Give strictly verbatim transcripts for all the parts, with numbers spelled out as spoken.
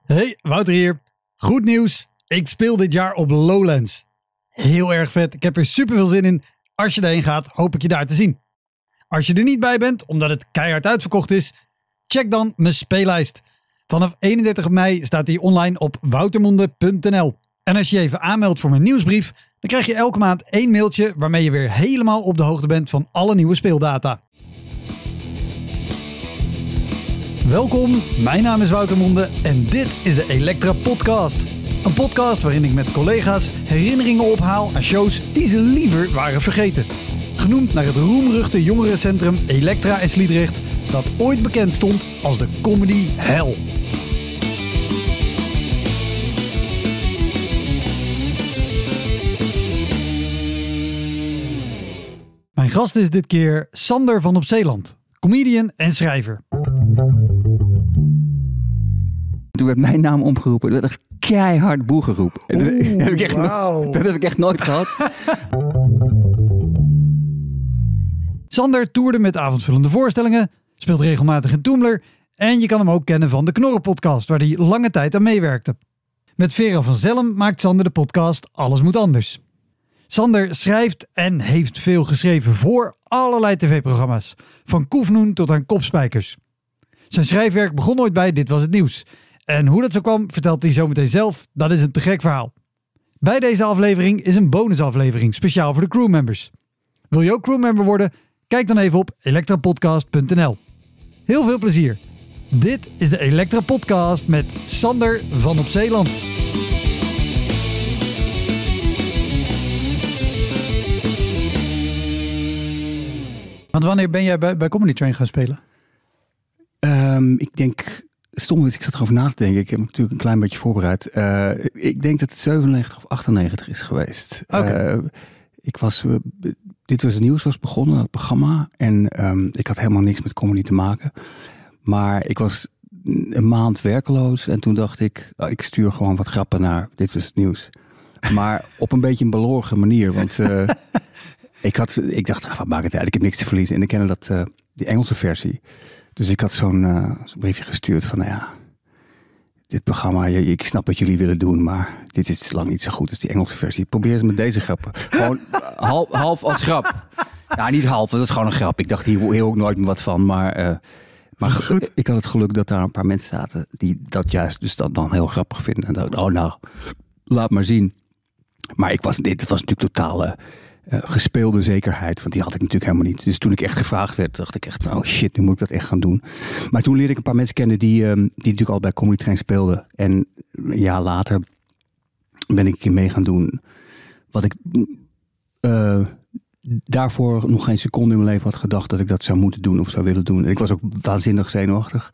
Hey, Wouter hier. Goed nieuws. Ik speel dit jaar op Lowlands. Heel erg vet. Ik heb er super veel zin in. Als je daarheen gaat, hoop ik je daar te zien. Als je er niet bij bent, omdat het keihard uitverkocht is, check dan mijn speellijst. Vanaf eenendertig mei staat die online op woutermonde punt n l. En als je je even aanmeldt voor mijn nieuwsbrief, dan krijg je elke maand één mailtje waarmee je weer helemaal op de hoogte bent van alle nieuwe speeldata. Welkom, mijn naam is Wouter Monde en dit is de Elektra Podcast. Een podcast waarin ik met collega's herinneringen ophaal aan shows die ze liever waren vergeten. Genoemd naar het roemruchte jongerencentrum Elektra in Sliedrecht, dat ooit bekend stond als de comedy hell. Mijn gast is dit keer Sander van op Zeeland, comedian en schrijver. Toen werd mijn naam omgeroepen. Dat werd echt keihard boe geroepen. Oeh, dat, heb ik echt wow. no- dat heb ik echt nooit gehad. Sander toerde met avondvullende voorstellingen, speelt regelmatig in Toemler en je kan hem ook kennen van de Knorren podcast, waar hij lange tijd aan meewerkte. Met Vera van Zelm maakt Sander de podcast Alles Moet Anders. Sander schrijft en heeft veel geschreven voor allerlei tv-programma's, van Koefnoen tot aan Kopspijkers. Zijn schrijfwerk begon ooit bij Dit Was Het Nieuws. En hoe dat zo kwam, vertelt hij zo meteen zelf. Dat is een te gek verhaal. Bij deze aflevering is een bonusaflevering, speciaal voor de crewmembers. Wil je ook crewmember worden? Kijk dan even op elektra podcast punt n l. Heel veel plezier. Dit is de Elektra Podcast met Sander van op Zeeland. Want wanneer ben jij bij, bij Comedy Train gaan spelen? Um, ik denk... Stom is, ik zat erover na te denken. Ik heb me natuurlijk een klein beetje voorbereid. Uh, ik denk dat het zevenennegentig of achtennegentig is geweest. Okay. Uh, ik was... Uh, Dit Was Het Nieuws was begonnen, dat programma. En um, ik had helemaal niks met comedy te maken. Maar ik was een maand werkeloos. En toen dacht ik, oh, ik stuur gewoon wat grappen naar Dit Was Het Nieuws. Maar op een beetje een belogen manier. Want uh, ik, had, ik dacht, ah, wat maakt het uit? Ik heb niks te verliezen. En ik kende dat, uh, die Engelse versie. Dus ik had zo'n, uh, zo'n briefje gestuurd van, nou ja, dit programma, je, ik snap wat jullie willen doen, maar dit is lang niet zo goed als die Engelse versie. Probeer eens met deze grappen. Gewoon half, half als grap. Ja, niet half, dat is gewoon een grap. Ik dacht hier heel ook nooit meer wat van, maar, uh, maar goed. Ik had het geluk dat daar een paar mensen zaten die dat juist dus dat dan heel grappig vinden. En dacht ik, oh nou, laat maar zien. Maar ik was, dit was natuurlijk totale uh, gespeelde zekerheid, want die had ik natuurlijk helemaal niet. Dus toen ik echt gevraagd werd, dacht ik echt, oh shit, nu moet ik dat echt gaan doen. Maar toen leerde ik een paar mensen kennen die, uh, die natuurlijk al bij Comedy Train speelden. En een jaar later ben ik een keer mee gaan doen wat ik uh, daarvoor nog geen seconde in mijn leven had gedacht dat ik dat zou moeten doen of zou willen doen. En ik was ook waanzinnig zenuwachtig.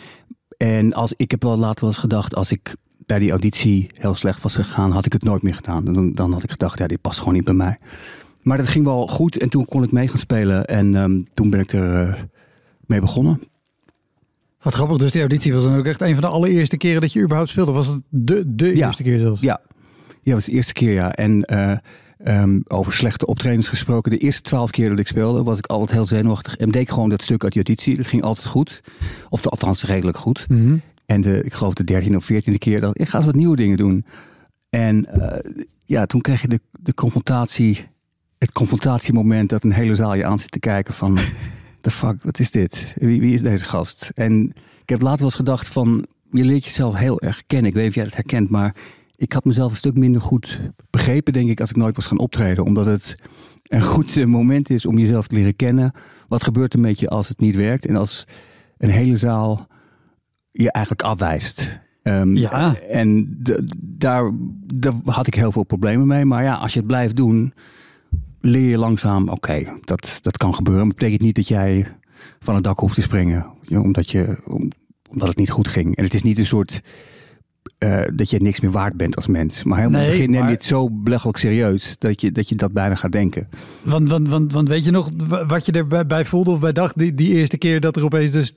En als, ik heb wel later wel eens gedacht, als ik bij die auditie heel slecht was gegaan, had ik het nooit meer gedaan. Dan, dan had ik gedacht, ja, dit past gewoon niet bij mij. Maar dat ging wel goed en toen kon ik mee gaan spelen. En um, toen ben ik er uh, mee begonnen. Wat grappig, dus die auditie was dan ook echt een van de allereerste keren dat je überhaupt speelde. Was het de, de ja. eerste keer zelfs? Ja, ja, dat was de eerste keer, ja. En uh, um, over slechte optredens gesproken. De eerste twaalf keer dat ik speelde, was ik altijd heel zenuwachtig. En deed ik gewoon dat stuk uit die auditie. Dat ging altijd goed. Of althans redelijk goed. Mm-hmm. En de, ik geloof de dertiende of veertiende keer dacht ik, ik ga eens wat nieuwe dingen doen. En uh, ja, toen kreeg je de, de confrontatie, het confrontatiemoment dat een hele zaal je aan zit te kijken van, the fuck, wat is dit? Wie, wie is deze gast? En ik heb later wel eens gedacht van, je leert jezelf heel erg kennen. Ik weet niet of jij dat herkent, maar ik had mezelf een stuk minder goed begrepen, denk ik, als ik nooit was gaan optreden. Omdat het een goed moment is om jezelf te leren kennen. Wat gebeurt er met je als het niet werkt? En als een hele zaal je eigenlijk afwijst. Um, ja. En de, daar, daar had ik heel veel problemen mee. Maar ja, als je het blijft doen, leer je langzaam, oké, okay, dat, dat kan gebeuren. Maar dat betekent niet dat jij van het dak hoeft te springen. Omdat, je, omdat het niet goed ging. En het is niet een soort uh, dat je niks meer waard bent als mens. Maar helemaal in het begin neem je het zo belachelijk serieus dat je, dat je dat bijna gaat denken. Want, want, want, want weet je nog wat je erbij bij voelde of bij dacht die, die eerste keer dat er opeens dus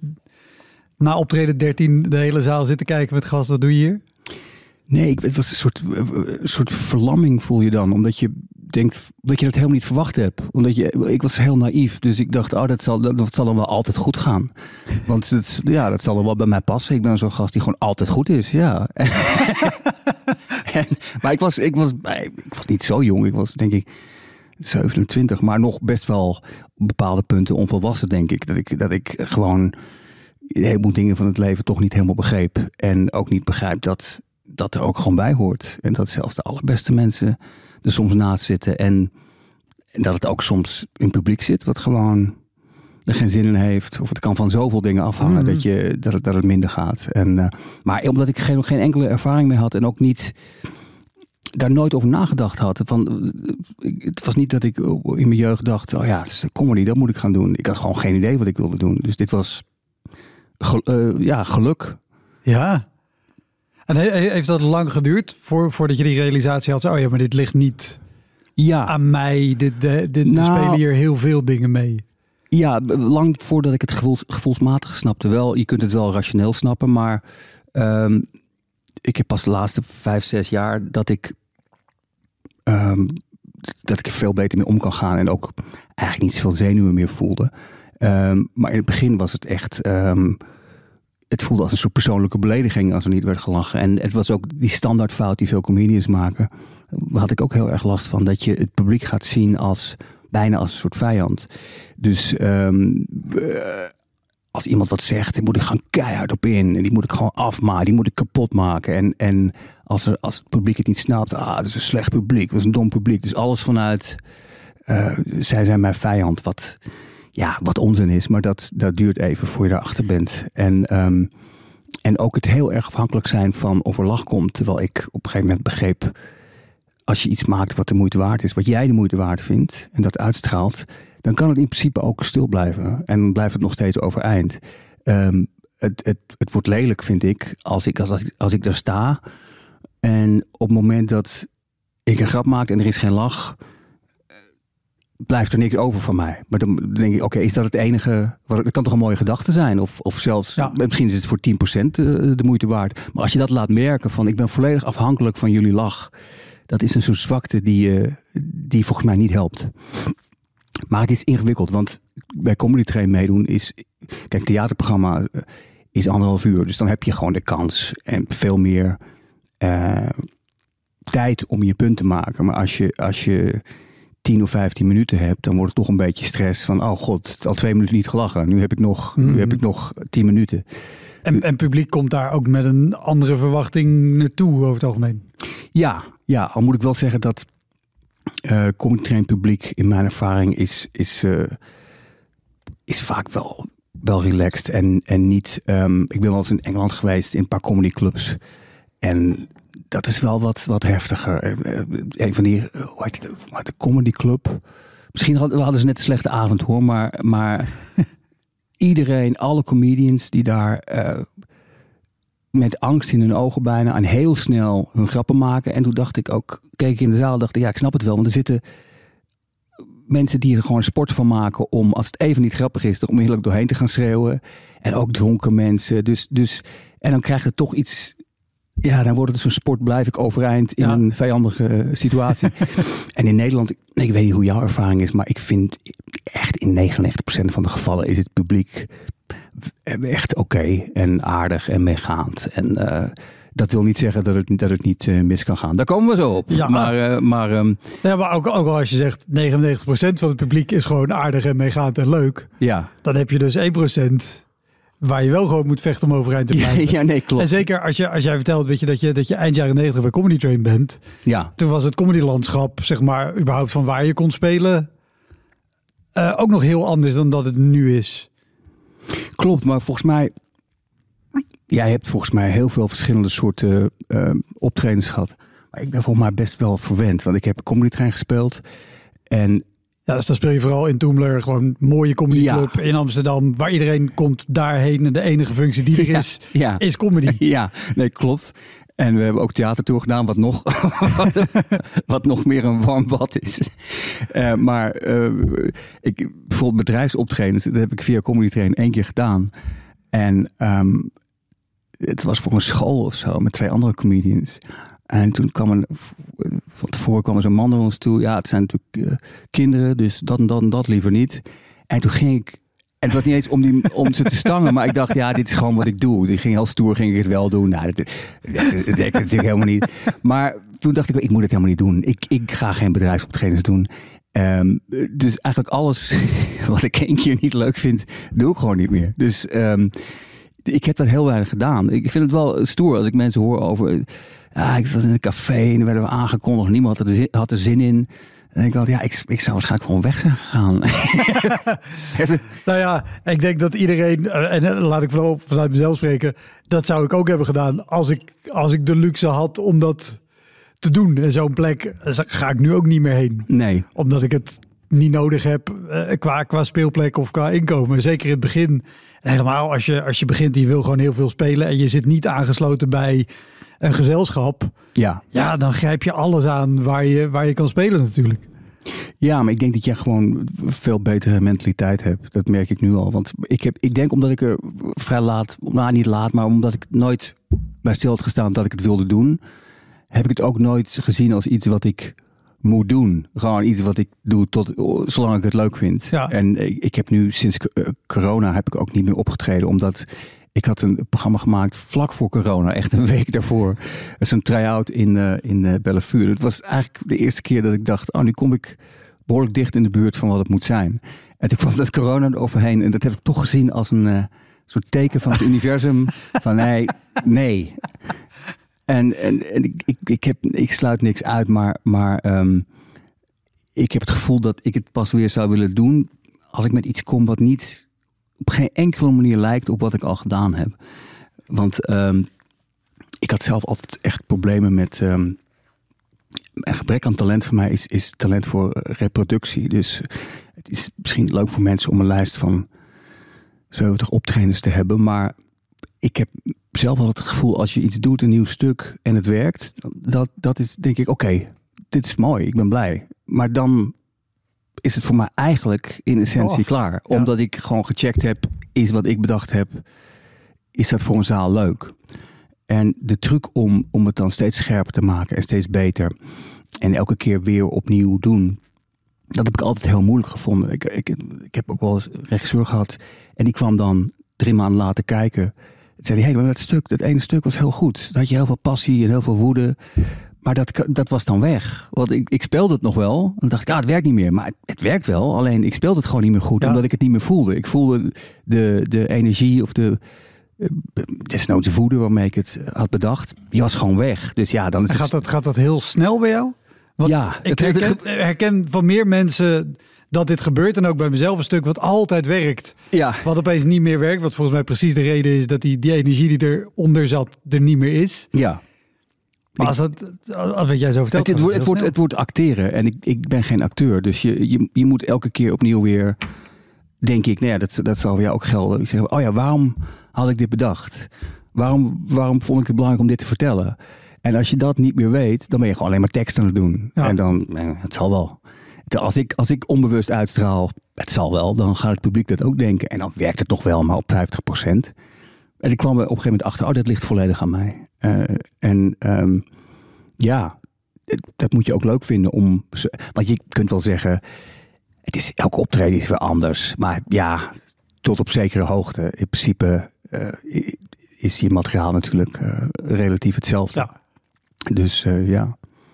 na optreden dertien de hele zaal zit te kijken met gast, wat doe je hier? Nee, het was een soort, een soort verlamming voel je dan. Omdat je denkt dat je dat helemaal niet verwacht hebt. Omdat je, ik was heel naïef, dus ik dacht, oh, dat zal, dat zal dan wel altijd goed gaan. Want het, ja, dat zal dan wel bij mij passen. Ik ben zo'n gast die gewoon altijd goed is, ja. en, maar ik was, ik, was, ik was niet zo jong. Ik was denk ik zevenentwintig, maar nog best wel op bepaalde punten onvolwassen, denk ik. Dat ik, dat ik gewoon een heleboel dingen van het leven toch niet helemaal begreep. En ook niet begrijp dat dat er ook gewoon bij hoort. En dat zelfs de allerbeste mensen er soms naast zitten. En, en dat het ook soms in publiek zit, wat gewoon er geen zin in heeft. Of het kan van zoveel dingen afhangen, mm. dat, je, dat, het, dat het minder gaat. En, uh, maar omdat ik geen, geen enkele ervaring meer had en ook niet daar nooit over nagedacht had. Van, het was niet dat ik in mijn jeugd dacht, oh ja, het is comedy, dat moet ik gaan doen. Ik had gewoon geen idee wat ik wilde doen. Dus dit was gel, uh, ja, geluk. Ja. En heeft dat lang geduurd voor, voordat je die realisatie had? Oh ja, maar dit ligt niet ja. aan mij. Dit, dit, dit nou, spelen hier heel veel dingen mee. Ja, lang voordat ik het gevoels, gevoelsmatig snapte wel. Je kunt het wel rationeel snappen, maar um, ik heb pas de laatste vijf, zes jaar dat ik um, dat ik er veel beter mee om kan gaan en ook eigenlijk niet zoveel zenuwen meer voelde. Um, maar in het begin was het echt Um, het voelde als een soort persoonlijke belediging als er niet werd gelachen. En het was ook die standaardfout die veel comedians maken. Daar had ik ook heel erg last van. Dat je het publiek gaat zien als bijna als een soort vijand. Dus um, uh, als iemand wat zegt, dan moet ik gewoon keihard op in. En die moet ik gewoon afmaken. Die moet ik kapot maken. En, en als, er, als het publiek het niet snapt. Ah, dat is een slecht publiek. Dat is een dom publiek. Dus alles vanuit Uh, zij zijn mijn vijand. Wat Ja, wat onzin is, maar dat, dat duurt even voor je daarachter bent. En, um, en ook het heel erg afhankelijk zijn van of er lach komt. Terwijl ik op een gegeven moment begreep, als je iets maakt wat de moeite waard is, wat jij de moeite waard vindt en dat uitstraalt, dan kan het in principe ook stil blijven. En dan blijft het nog steeds overeind. Um, het, het, het wordt lelijk, vind ik, als ik, als, als, ik, als ik daar sta en op het moment dat ik een grap maak en er is geen lach, blijft er niks over van mij. Maar dan denk ik, oké, okay, is dat het enige? Het kan toch een mooie gedachte zijn? Of, of zelfs, ja. misschien is het voor tien procent de, de moeite waard. Maar als je dat laat merken van, ik ben volledig afhankelijk van jullie lach. Dat is een soort zwakte die, uh, die volgens mij niet helpt. Maar het is ingewikkeld, want bij Comedy Train meedoen is, kijk, theaterprogramma is anderhalf uur. Dus dan heb je gewoon de kans en veel meer uh, tijd om je punt te maken. Maar als je, als je tien of vijftien minuten hebt, dan wordt het toch een beetje stress van, oh god, al twee minuten niet gelachen. Nu heb ik nog, mm. nu heb ik nog tien minuten. En, en publiek komt daar ook met een andere verwachting naartoe over het algemeen? Ja, ja, al moet ik wel zeggen dat uh, Comedy Train publiek in mijn ervaring is, is, uh, is vaak wel, wel relaxed en, en niet. Um, ik ben wel eens in Engeland geweest in een paar comedyclubs en dat is wel wat, wat heftiger. Een van die, hoe heet het, de Comedy Club. Misschien hadden, hadden ze net een slechte avond hoor, maar, maar iedereen, alle comedians die daar uh, met angst in hun ogen bijna en heel snel hun grappen maken. En toen dacht ik ook, keek ik in de zaal en dacht ik, ja, ik snap het wel. Want er zitten mensen die er gewoon sport van maken om, als het even niet grappig is, er onmiddellijk doorheen te gaan schreeuwen. En ook dronken mensen. Dus, dus, en dan krijg je toch iets. Ja, dan wordt het zo'n sport, blijf ik overeind in ja. een vijandige situatie. En in Nederland, ik weet niet hoe jouw ervaring is, maar ik vind echt in negenennegentig procent van de gevallen is het publiek echt oké okay en aardig en meegaand. En uh, dat wil niet zeggen dat het, dat het niet uh, mis kan gaan. Daar komen we zo op. Ja, maar, uh, maar, um, ja, maar ook, ook al als je zegt negenennegentig procent van het publiek is gewoon aardig en meegaand en leuk. Ja. Dan heb je dus één procent waar je wel gewoon moet vechten om overeind te blijven. Ja, nee, klopt. En zeker als, je, als jij vertelt, weet je, dat je, dat je eind jaren negentig bij Comedy Train bent. Ja. Toen was het comedylandschap, zeg maar, überhaupt van waar je kon spelen, uh, ook nog heel anders dan dat het nu is. Klopt, maar volgens mij, jij hebt volgens mij heel veel verschillende soorten uh, optredens gehad. Maar ik ben volgens mij best wel verwend, want ik heb Comedy Train gespeeld en ja, dus dan speel je vooral in Toomler, gewoon een mooie comedyclub ja. in Amsterdam, waar iedereen komt daarheen en de enige functie die er ja, is, ja. is comedy. Ja, nee, klopt. En we hebben ook theatertour gedaan, wat nog, wat, wat nog meer een warm bad is. Uh, maar uh, ik, bijvoorbeeld bedrijfsoptredens, dat heb ik via Comedy Train één keer gedaan. En um, het was voor een school of zo, met twee andere comedians. En toen kwam een van tevoren kwam er zo'n man naar ons toe. Ja, het zijn natuurlijk uh, kinderen, dus dat en dat en dat liever niet. En toen ging ik... En het was niet eens om, die, om ze te stangen, maar ik dacht, ja, dit is gewoon wat ik doe. Ik ging heel stoer, ging ik het wel doen. Nou, dat, dat, dat, dat deed ik natuurlijk helemaal niet. Maar toen dacht ik, ik moet het helemaal niet doen. Ik, ik ga geen bedrijfsoptredens doen. Um, dus eigenlijk alles wat ik één keer niet leuk vind, doe ik gewoon niet meer. Dus um, ik heb dat heel weinig gedaan. Ik vind het wel stoer als ik mensen hoor over... Ah, ik was in een café en dan werden we aangekondigd. Niemand had er zin, had er zin in. En ik dacht, ja, ik, ik zou waarschijnlijk gewoon weg zijn gegaan. Nou ja, ik denk dat iedereen, en laat ik vooral vanuit mezelf spreken, dat zou ik ook hebben gedaan als ik, als ik de luxe had om dat te doen. En zo'n plek ga ik nu ook niet meer heen. Nee. Omdat ik het niet nodig heb uh, qua, qua speelplek of qua inkomen. Zeker in het begin. En helemaal als je, als je begint, je wil gewoon heel veel spelen en je zit niet aangesloten bij een gezelschap. Ja. Ja, dan grijp je alles aan waar je, waar je kan spelen natuurlijk. Ja, maar ik denk dat jij gewoon veel betere mentaliteit hebt. Dat merk ik nu al. Want ik, heb, ik denk omdat ik er vrij laat, nou niet laat, maar omdat ik nooit bij stil had gestaan dat ik het wilde doen, heb ik het ook nooit gezien als iets wat ik moet doen. Gewoon iets wat ik doe tot zolang ik het leuk vind. Ja. En ik, ik heb nu sinds corona heb ik ook niet meer opgetreden, omdat ik had een programma gemaakt vlak voor corona, echt een week daarvoor. Dat is een try-out in, uh, in uh, Bellevue. Het was eigenlijk de eerste keer dat ik dacht, oh, nu kom ik behoorlijk dicht in de buurt van wat het moet zijn. En toen kwam dat corona eroverheen en dat heb ik toch gezien als een uh, soort teken van het universum van nee, nee. En, en, en ik, ik, ik, heb, ik sluit niks uit, maar, maar um, ik heb het gevoel dat ik het pas weer zou willen doen als ik met iets kom wat niet op geen enkele manier lijkt op wat ik al gedaan heb. Want um, ik had zelf altijd echt problemen met Um, een gebrek aan talent voor mij is, is talent voor reproductie. Dus het is misschien leuk voor mensen om een lijst van zeventig optredens te hebben. Maar ik heb zelf altijd het gevoel, als je iets doet, een nieuw stuk en het werkt, dat, dat is denk ik, oké, okay, dit is mooi, ik ben blij. Maar dan is het voor mij eigenlijk in essentie oh, klaar. Ja. Omdat ik gewoon gecheckt heb, is wat ik bedacht heb, is dat voor een zaal leuk. En de truc om, om het dan steeds scherper te maken en steeds beter en elke keer weer opnieuw doen, dat heb ik altijd heel moeilijk gevonden. Ik, ik, ik heb ook wel eens een regisseur gehad en die kwam dan drie maanden later kijken. En zei hij, hey, maar dat stuk, dat ene stuk was heel goed. Daar had je heel veel passie en heel veel woede. Maar dat, dat was dan weg. Want ik, ik speelde het nog wel. En dan dacht ik, ah, het werkt niet meer. Maar het, het werkt wel. Alleen ik speelde het gewoon niet meer goed. Ja. Omdat ik het niet meer voelde. Ik voelde de, de energie of de desnoods de woede waarmee ik het had bedacht. Die was gewoon weg. Dus ja, dan is gaat, het... dat, gaat dat heel snel bij jou? Want ja. Ik herken, herken van meer mensen dat dit gebeurt. En ook bij mezelf een stuk wat altijd werkt. Ja. Wat opeens niet meer werkt. Wat volgens mij precies de reden is dat die, die energie die eronder zat er niet meer is. Ja. Maar als dat, als wat jij zo vertelt... Het, het, wordt, het, wordt, het wordt acteren. En ik, ik ben geen acteur. Dus je, je, je moet elke keer opnieuw weer... Denk ik, nou ja, dat, dat zal voor jou ook gelden. Ik zeg, oh ja, waarom had ik dit bedacht? Waarom, waarom vond ik het belangrijk om dit te vertellen? En als je dat niet meer weet, dan ben je gewoon alleen maar tekst aan het doen. Ja. En dan, eh, het zal wel. Als ik, als ik onbewust uitstraal, het zal wel, dan gaat het publiek dat ook denken. En dan werkt het nog wel, maar op vijftig procent. En ik kwam er op een gegeven moment achter, oh, dat ligt volledig aan mij. Uh, en um, ja, dat moet je ook leuk vinden om... Want je kunt wel zeggen, het is, elke optreden is weer anders. Maar ja, tot op zekere hoogte. In principe uh, is je materiaal natuurlijk uh, relatief hetzelfde. Ja. Dus uh, ja.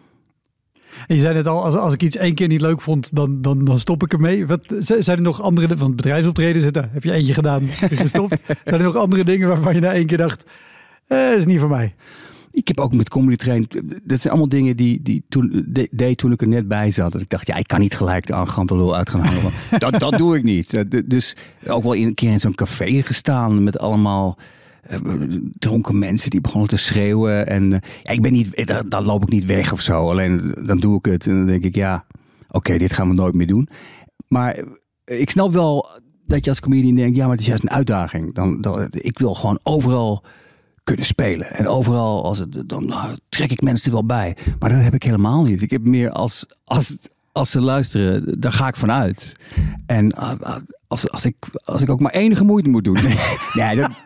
En je zei net al, als, als ik iets één keer niet leuk vond, dan, dan, dan stop ik ermee. Wat, zijn er nog andere, van bedrijfsoptredens, daar heb je eentje gedaan, gestopt. Zijn er nog andere dingen waarvan je na één keer dacht, eh, dat is niet voor mij? Ik heb ook met Comedy Train, dat zijn allemaal dingen die, die toen, de, deed toen ik er net bij zat. Dat ik dacht, ja, ik kan niet gelijk de arrogante lul uit gaan hangen. dat, dat doe ik niet. Dus ook wel een keer in zo'n café gestaan met allemaal... Uh, dronken mensen die begonnen te schreeuwen. En uh, ja, ik ben niet, dan, dan loop ik niet weg of zo. Alleen dan doe ik het. En dan denk ik, ja, oké, okay, dit gaan we nooit meer doen. Maar uh, ik snap wel dat je als comedian denkt, ja, maar het is juist een uitdaging. Dan, dan, ik wil gewoon overal kunnen spelen. En overal, als het, dan uh, trek ik mensen er wel bij. Maar dat heb ik helemaal niet. Ik heb meer als, als, als ze luisteren, daar ga ik vanuit. En uh, als, als, ik, als ik ook maar enige moeite moet doen. nee, dat...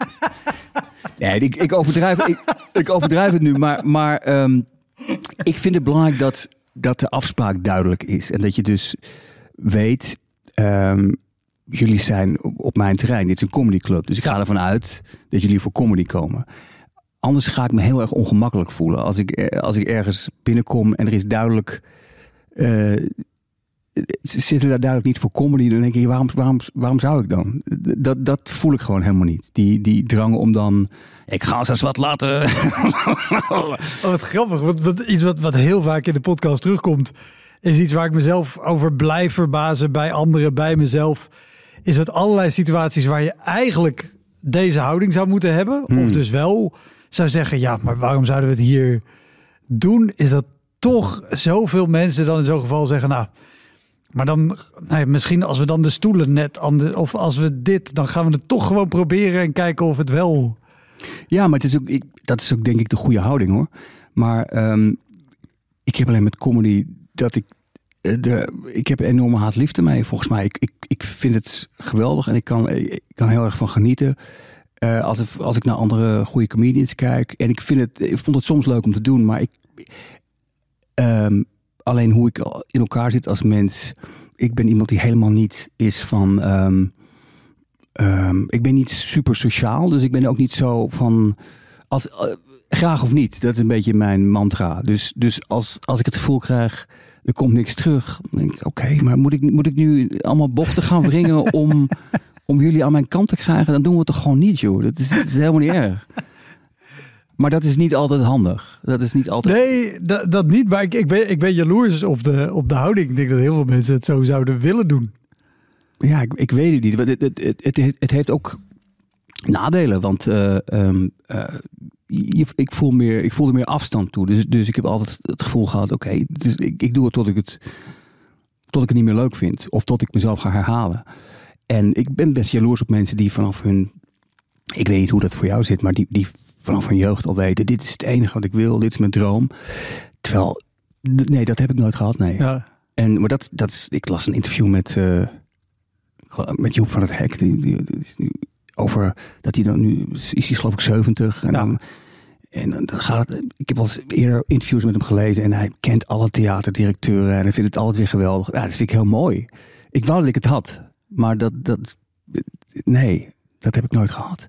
Nee, ik, ik, overdrijf, ik, ik overdrijf het nu, maar, maar um, ik vind het belangrijk dat dat de afspraak duidelijk is. En dat je dus weet, um, jullie zijn op mijn terrein. Dit is een comedyclub. Dus ik ga ervan uit dat jullie voor comedy komen. Anders ga ik me heel erg ongemakkelijk voelen. Als ik, als ik ergens binnenkom en er is duidelijk... Uh, zitten we daar duidelijk niet voor comedy, dan denk ik, waarom, waarom, waarom zou ik dan? Dat, dat voel ik gewoon helemaal niet. Die, die drang om dan, ik ga ze eens wat laten. Oh, wat grappig. Wat, wat, iets wat, wat heel vaak in de podcast terugkomt, is iets waar ik mezelf over blijf verbazen bij anderen, bij mezelf. Is dat allerlei situaties waar je eigenlijk deze houding zou moeten hebben, hmm. of dus wel zou zeggen, ja, maar waarom zouden we het hier doen? Is dat toch zoveel mensen dan in zo'n geval zeggen, nou, maar dan, nou ja, misschien als we dan de stoelen net anders, of als we dit, dan gaan we het toch gewoon proberen en kijken of het wel. Ja, maar het is ook, ik, dat is ook denk ik de goede houding hoor. Maar um, ik heb alleen met comedy dat ik, de, ik heb een enorme haat-liefde mee volgens mij. Ik, ik, ik vind het geweldig en ik kan, ik kan heel erg van genieten. Uh, als, ik, als ik naar andere goede comedians kijk. En ik, vind het, ik vond het soms leuk om te doen, maar ik... Um, Alleen hoe ik in elkaar zit als mens. Ik ben iemand die helemaal niet is van... Um, um, ik ben niet super sociaal. Dus ik ben ook niet zo van... Als, uh, graag of niet. Dat is een beetje mijn mantra. Dus, dus als, als ik het gevoel krijg... Er komt niks terug. Dan denk ik, oké, okay, maar moet ik, moet ik nu allemaal bochten gaan wringen... om, om jullie aan mijn kant te krijgen? Dan doen we het toch gewoon niet, joh. Dat is, dat is helemaal niet erg. Maar dat is niet altijd handig. Dat is niet altijd... Nee, dat, dat niet. Maar ik, ik, ben, ik ben jaloers op de, op de houding. Ik denk dat heel veel mensen het zo zouden willen doen. Ja, ik, ik weet het niet. Het, het, het, het, het heeft ook nadelen. Want uh, um, uh, je, ik, voel meer, ik voel er meer afstand toe. Dus, dus ik heb altijd het gevoel gehad... Oké, okay, dus ik, ik doe het tot ik het, tot ik het niet meer leuk vind. Of tot ik mezelf ga herhalen. En ik ben best jaloers op mensen die vanaf hun... Ik weet niet hoe dat voor jou zit, maar die... die vanaf hun jeugd al weten, dit is het enige wat ik wil, dit is mijn droom. Terwijl, nee, dat heb ik nooit gehad, nee. Ja. En, maar dat, dat is, ik las een interview met, uh, met Joep van het Hek, die, die, die is nu over, dat hij dan nu, is hij geloof ik zeventig. En, ja. dan, en dan gaat het, ik heb al eens eerder interviews met hem gelezen en hij kent alle theaterdirecteuren en hij vindt het altijd weer geweldig. Ja, dat vind ik heel mooi. Ik wou dat ik het had, maar dat, dat nee, dat heb ik nooit gehad.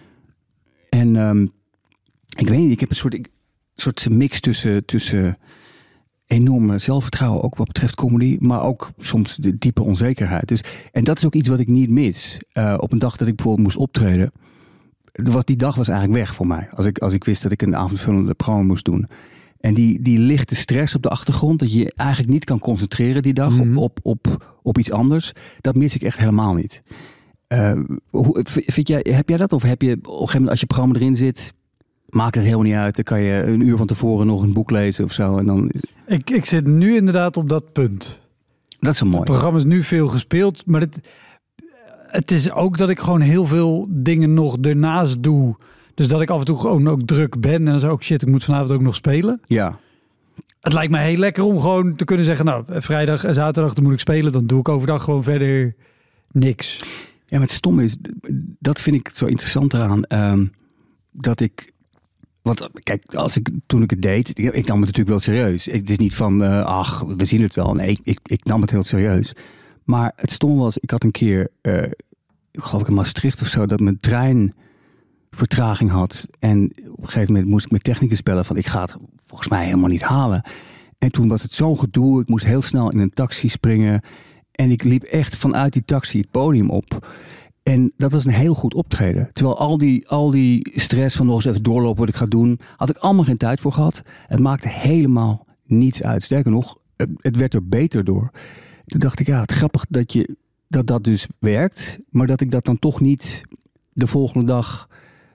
En um, ik weet niet, ik heb een soort, een soort mix tussen, tussen enorme zelfvertrouwen, ook wat betreft comedy, maar ook soms de diepe onzekerheid. Dus, en dat is ook iets wat ik niet mis. Uh, op een dag dat ik bijvoorbeeld moest optreden, was, die dag was eigenlijk weg voor mij. Als ik, als ik wist dat ik een avondvullende programma moest doen. En die, die lichte stress op de achtergrond, dat je je eigenlijk niet kan concentreren die dag mm-hmm. op, op, op, op iets anders, dat mis ik echt helemaal niet. Uh, hoe, vind jij, heb jij dat? Of heb je op een gegeven moment als je programma erin zit, maakt het helemaal niet uit. Dan kan je een uur van tevoren nog een boek lezen of zo. En dan... ik, ik zit nu inderdaad op dat punt. Dat is zo mooi. Het programma is nu veel gespeeld, maar het, het is ook dat ik gewoon heel veel dingen nog ernaast doe. Dus dat ik af en toe gewoon ook druk ben. En dan zo, ook shit, ik moet vanavond ook nog spelen. Ja. Het lijkt me heel lekker om gewoon te kunnen zeggen, nou, vrijdag en zaterdag dan moet ik spelen. Dan doe ik overdag gewoon verder niks. Ja, maar het stom is, dat vind ik zo interessant eraan. Um, dat ik, want kijk, als ik, toen ik het deed, ik, ik nam het natuurlijk wel serieus. Het is niet van, uh, ach, we zien het wel. Nee, ik, ik, ik nam het heel serieus. Maar het stom was, ik had een keer, uh, ik geloof ik in Maastricht of zo, dat mijn trein vertraging had. En op een gegeven moment moest ik met technicus bellen van, ik ga het volgens mij helemaal niet halen. En toen was het zo'n gedoe, ik moest heel snel in een taxi springen. En ik liep echt vanuit die taxi het podium op. En dat was een heel goed optreden. Terwijl al die, al die stress van nog eens even doorlopen wat ik ga doen, had ik allemaal geen tijd voor gehad. Het maakte helemaal niets uit. Sterker nog, het werd er beter door. Toen dacht ik, ja, het grappig dat, je, dat dat dus werkt. Maar dat ik dat dan toch niet de volgende dag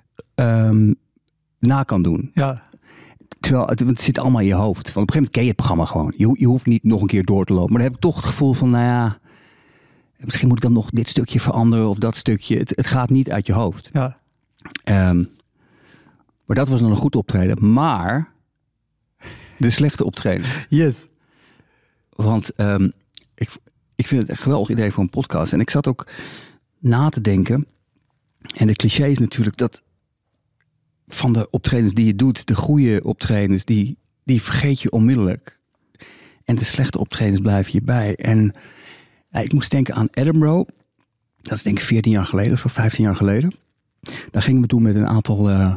um, na kan doen. Ja. Terwijl het, het zit allemaal in je hoofd. Want op een gegeven moment ken je het programma gewoon. Je, je hoeft niet nog een keer door te lopen. Maar dan heb ik toch het gevoel van, nou ja, misschien moet ik dan nog dit stukje veranderen of dat stukje. Het, het gaat niet uit je hoofd. Ja. Um, maar dat was dan een goed optreden. Maar de slechte optreden. Yes. Want um, ik, ik vind het een geweldig idee voor een podcast. En ik zat ook na te denken. En de cliché is natuurlijk dat van de optredens die je doet, de goede optredens, die, die vergeet je onmiddellijk. En de slechte optredens blijven je bij. En ja, ik moest denken aan Edinburgh. Dat is denk ik veertien jaar geleden, of vijftien jaar geleden. Daar gingen we toen met een aantal uh,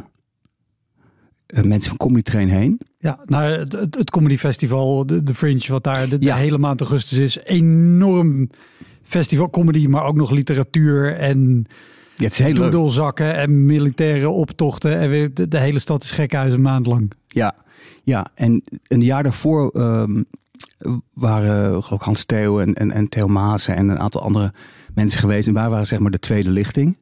uh, mensen van Comedy Train heen. Ja, nou, het, het, het Comedy Festival, de, de Fringe, wat daar de, de ja. hele maand augustus is. Enorm festival comedy, maar ook nog literatuur en ja, het is heel doedelzakken leuk. En militaire optochten. En weer, de, de hele stad is gekhuis een maand lang. Ja, ja. En een jaar daarvoor um, waren geloof ik Hans Theo en, en, en Theo Maassen en een aantal andere mensen geweest. En wij waren zeg maar de tweede lichting.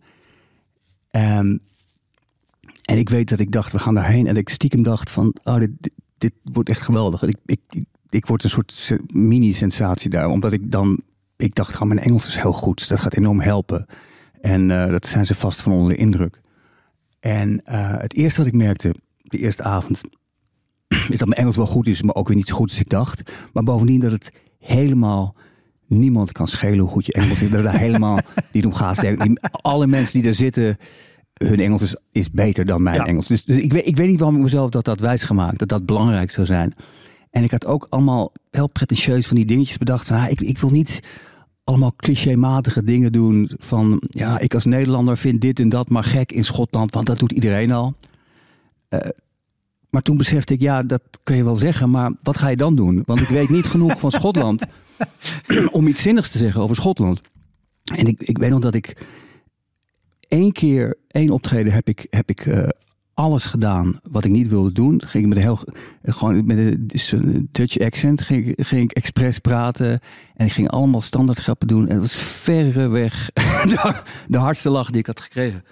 Um, en ik weet dat ik dacht, we gaan daarheen. En ik stiekem dacht van, oh, dit, dit, dit wordt echt geweldig. Ik, ik, ik, ik word een soort mini-sensatie daar. Omdat ik dan, ik dacht, oh, mijn Engels is heel goed. Dus dat gaat enorm helpen. En uh, dat zijn ze vast van onder de indruk. En uh, het eerste wat ik merkte, de eerste avond, is dat mijn Engels wel goed is, maar ook weer niet zo goed als ik dacht. Maar bovendien dat het helemaal niemand kan schelen hoe goed je Engels is. Dat daar helemaal niet om gaat. Die, alle mensen die er zitten, hun Engels is, is beter dan mijn ja. Engels. Dus, dus ik, weet, ik weet niet waarom ik mezelf dat had wijsgemaakt. Dat dat belangrijk zou zijn. En ik had ook allemaal heel pretentieus van die dingetjes bedacht. Van, ah, ik, ik wil niet allemaal clichématige dingen doen. Van, ja, ik als Nederlander vind dit en dat maar gek in Schotland. Want dat doet iedereen al. Uh, maar toen besefte ik, ja, dat kun je wel zeggen. Maar wat ga je dan doen? Want ik weet niet genoeg van Schotland om iets zinnigs te zeggen over Schotland. En ik, ik weet nog dat ik één keer, één optreden heb ik, heb ik uh, alles gedaan wat ik niet wilde doen. Ging ik met een heel, gewoon met een Dutch accent ging ik, ging ik expres praten. En ik ging allemaal standaard grappen doen. En het was verreweg de, de hardste lach die ik had gekregen.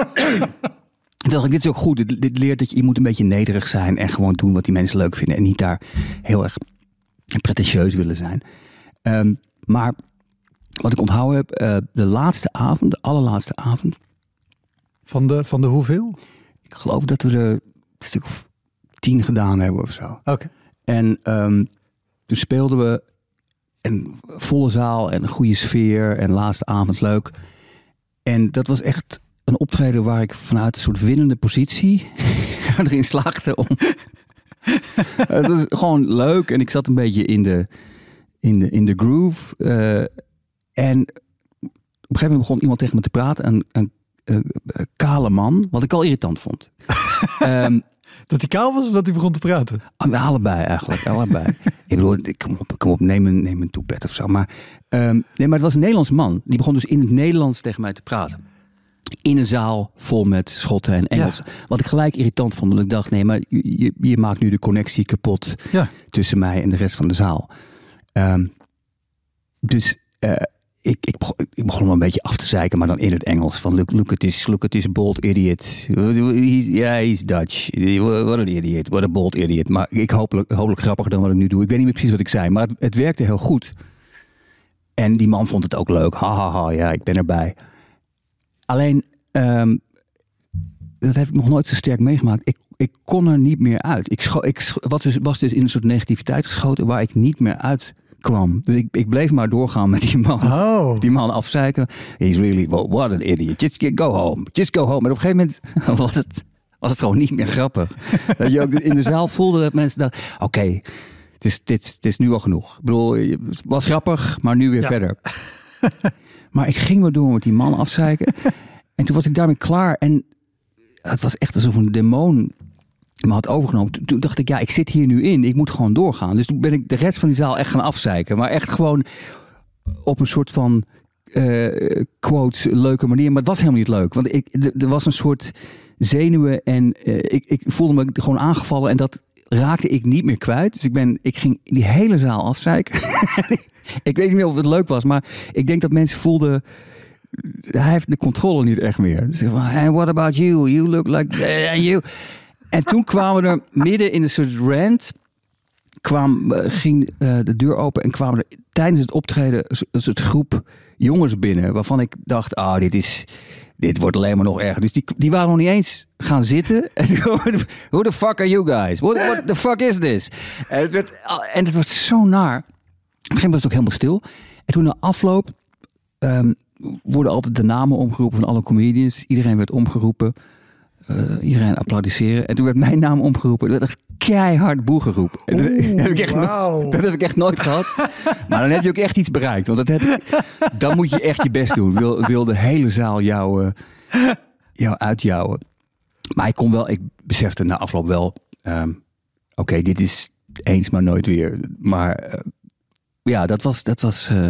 Toen dacht ik, dit is ook goed. Dit, dit leert dat je, je moet een beetje nederig zijn en gewoon doen wat die mensen leuk vinden. En niet daar heel erg pretentieus willen zijn. Um, maar wat ik onthouden heb, uh, de laatste avond, de allerlaatste avond. Van de, van de hoeveel? Ik geloof dat we er een stuk of tien gedaan hebben of zo. Oké. Okay. En um, toen speelden we een volle zaal en een goede sfeer en laatste avond leuk. En dat was echt een optreden waar ik vanuit een soort winnende positie erin slaagde om. Het was gewoon leuk en ik zat een beetje in de, in de, in de groove. Uh, en op een gegeven moment begon iemand tegen me te praten. Een, een, een, een kale man, wat ik al irritant vond. um, dat hij kaal was of dat hij begon te praten? Allebei eigenlijk, allebei. Ik bedoel, kom op, kom op neem, een, neem een toepet of zo. Maar, um, nee, maar het was een Nederlands man. Die begon dus in het Nederlands tegen mij te praten. In een zaal vol met Schotten en Engels. Ja. Wat ik gelijk irritant vond. Want ik dacht, nee, maar je, je maakt nu de connectie kapot. Ja. Tussen mij en de rest van de zaal. Um, dus uh, ik, ik, begon, ik begon hem een beetje af te zeiken. Maar dan in het Engels. Van look, look at this, look at this bold idiot. He's, yeah, he's Dutch. What an idiot. What a bold idiot. Maar ik hopelijk, hopelijk grappiger dan wat ik nu doe. Ik weet niet meer precies wat ik zei. Maar het, het werkte heel goed. En die man vond het ook leuk. Ha, ha, ha. Ja, ik ben erbij. Alleen, um, dat heb ik nog nooit zo sterk meegemaakt. Ik, ik kon er niet meer uit. Ik, scho- ik scho- was, dus, was dus in een soort negativiteit geschoten waar ik niet meer uitkwam. Dus ik, ik bleef maar doorgaan met die man. Oh. Die man afzeiken. He's really, what an idiot. Just go home. Just go home. Maar op een gegeven moment was het, was het gewoon niet meer grappig. Dat je ook in de zaal voelde dat mensen dachten, oké, okay, het, is, dit, het is nu al genoeg. Ik bedoel, het was grappig, maar nu weer ja. verder. Maar ik ging maar door met die man afzeiken. En toen was ik daarmee klaar. En het was echt alsof een demon me had overgenomen. Toen dacht ik, ja, ik zit hier nu in. Ik moet gewoon doorgaan. Dus toen ben ik de rest van die zaal echt gaan afzeiken. Maar echt gewoon op een soort van uh, quotes leuke manier. Maar het was helemaal niet leuk. Want ik, er was een soort zenuwen. En uh, ik, ik voelde me gewoon aangevallen. En dat raakte ik niet meer kwijt. Dus ik, ben, ik ging die hele zaal afzeiken. Ik weet niet meer of het leuk was, maar ik denk dat mensen voelden, hij heeft de controle niet echt meer. Ze van, hey, what about you? You look like uh, you. En toen kwamen er midden in een soort rant, kwam, uh, ging uh, de deur open en kwamen er tijdens het optreden een soort groep jongens binnen, waarvan ik dacht, ah, oh, dit is, dit wordt alleen maar nog erger. Dus die, die waren nog niet eens gaan zitten. Who the fuck are you guys? What, what the fuck is this? En het werd, en het was zo naar. Op een gegeven moment was het ook helemaal stil. En toen na afloop um, worden altijd de namen omgeroepen van alle comedians. Dus iedereen werd omgeroepen. uh, iedereen applaudisseren. En toen werd mijn naam omgeroepen. Er werd echt keihard boe geroepen. En dat, Oeh, heb ik echt wow. no- dat heb ik echt nooit gehad. Maar dan heb je ook echt iets bereikt. Want dat heb ik, dan moet je echt je best doen. Wil, wil de hele zaal jou, uh, jou uitjouwen. Maar ik kon wel, ik besefte na afloop wel... Um, Oké, okay, dit is eens maar nooit weer. Maar uh, ja, dat was, dat was uh,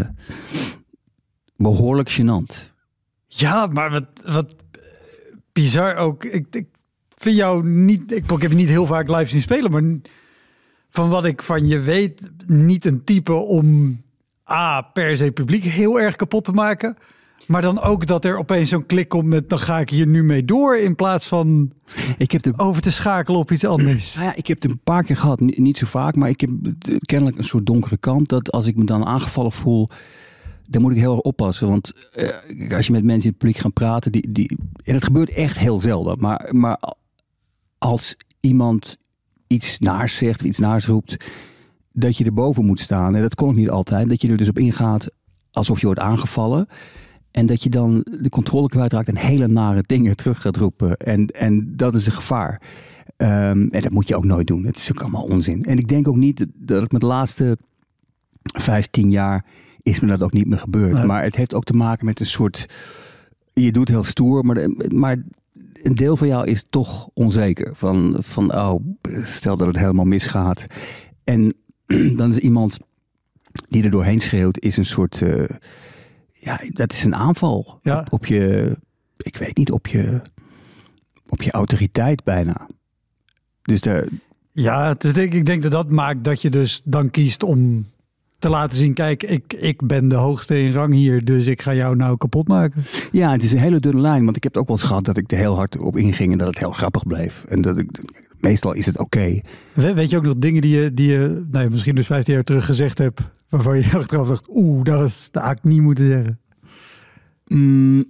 behoorlijk gênant. Ja, maar wat, wat bizar ook. Ik, ik vind jou niet... Ik, ik heb je niet heel vaak live zien spelen, maar van wat ik van je weet... niet een type om A, per se publiek heel erg kapot te maken... maar dan ook dat er opeens zo'n klik komt met... dan ga ik hier nu mee door in plaats van ik heb de, over te schakelen op iets anders. Nou ja, ik heb het een paar keer gehad, niet, niet zo vaak... maar ik heb kennelijk een soort donkere kant... dat als ik me dan aangevallen voel... dan moet ik heel erg oppassen. Want uh, als je met mensen in het publiek gaat praten... Die, die, en het gebeurt echt heel zelden. Maar, maar als iemand iets naars zegt... of iets naars roept... dat je erboven moet staan. En dat kon ik niet altijd. Dat je er dus op ingaat alsof je wordt aangevallen... En dat je dan de controle kwijtraakt en hele nare dingen terug gaat roepen. En, en dat is een gevaar. Um, en dat moet je ook nooit doen. Het is ook allemaal onzin. En ik denk ook niet dat het met de laatste vijftien jaar is me dat ook niet meer gebeurd. Nee. Maar het heeft ook te maken met een soort... Je doet heel stoer, maar, maar een deel van jou is toch onzeker. Van, van oh, stel dat het helemaal misgaat. En dan is iemand die er doorheen schreeuwt, is een soort... Uh, Ja, dat is een aanval ja. op, op je, ik weet niet, op je, op je autoriteit bijna. Dus de... Ja, dus ik, ik denk dat dat maakt dat je dus dan kiest om te laten zien, kijk, ik, ik ben de hoogste in rang hier, dus ik ga jou nou kapot maken. Ja, het is een hele dunne lijn, want ik heb het ook wel eens gehad dat ik er heel hard op inging en dat het heel grappig bleef. En dat ik, meestal is het oké. Okay. We, weet je ook nog dingen die je, die je nou, misschien dus vijftien jaar terug gezegd hebt, waarvan je achteraf dacht, oeh, dat was, dat had ik niet moeten zeggen. Mm,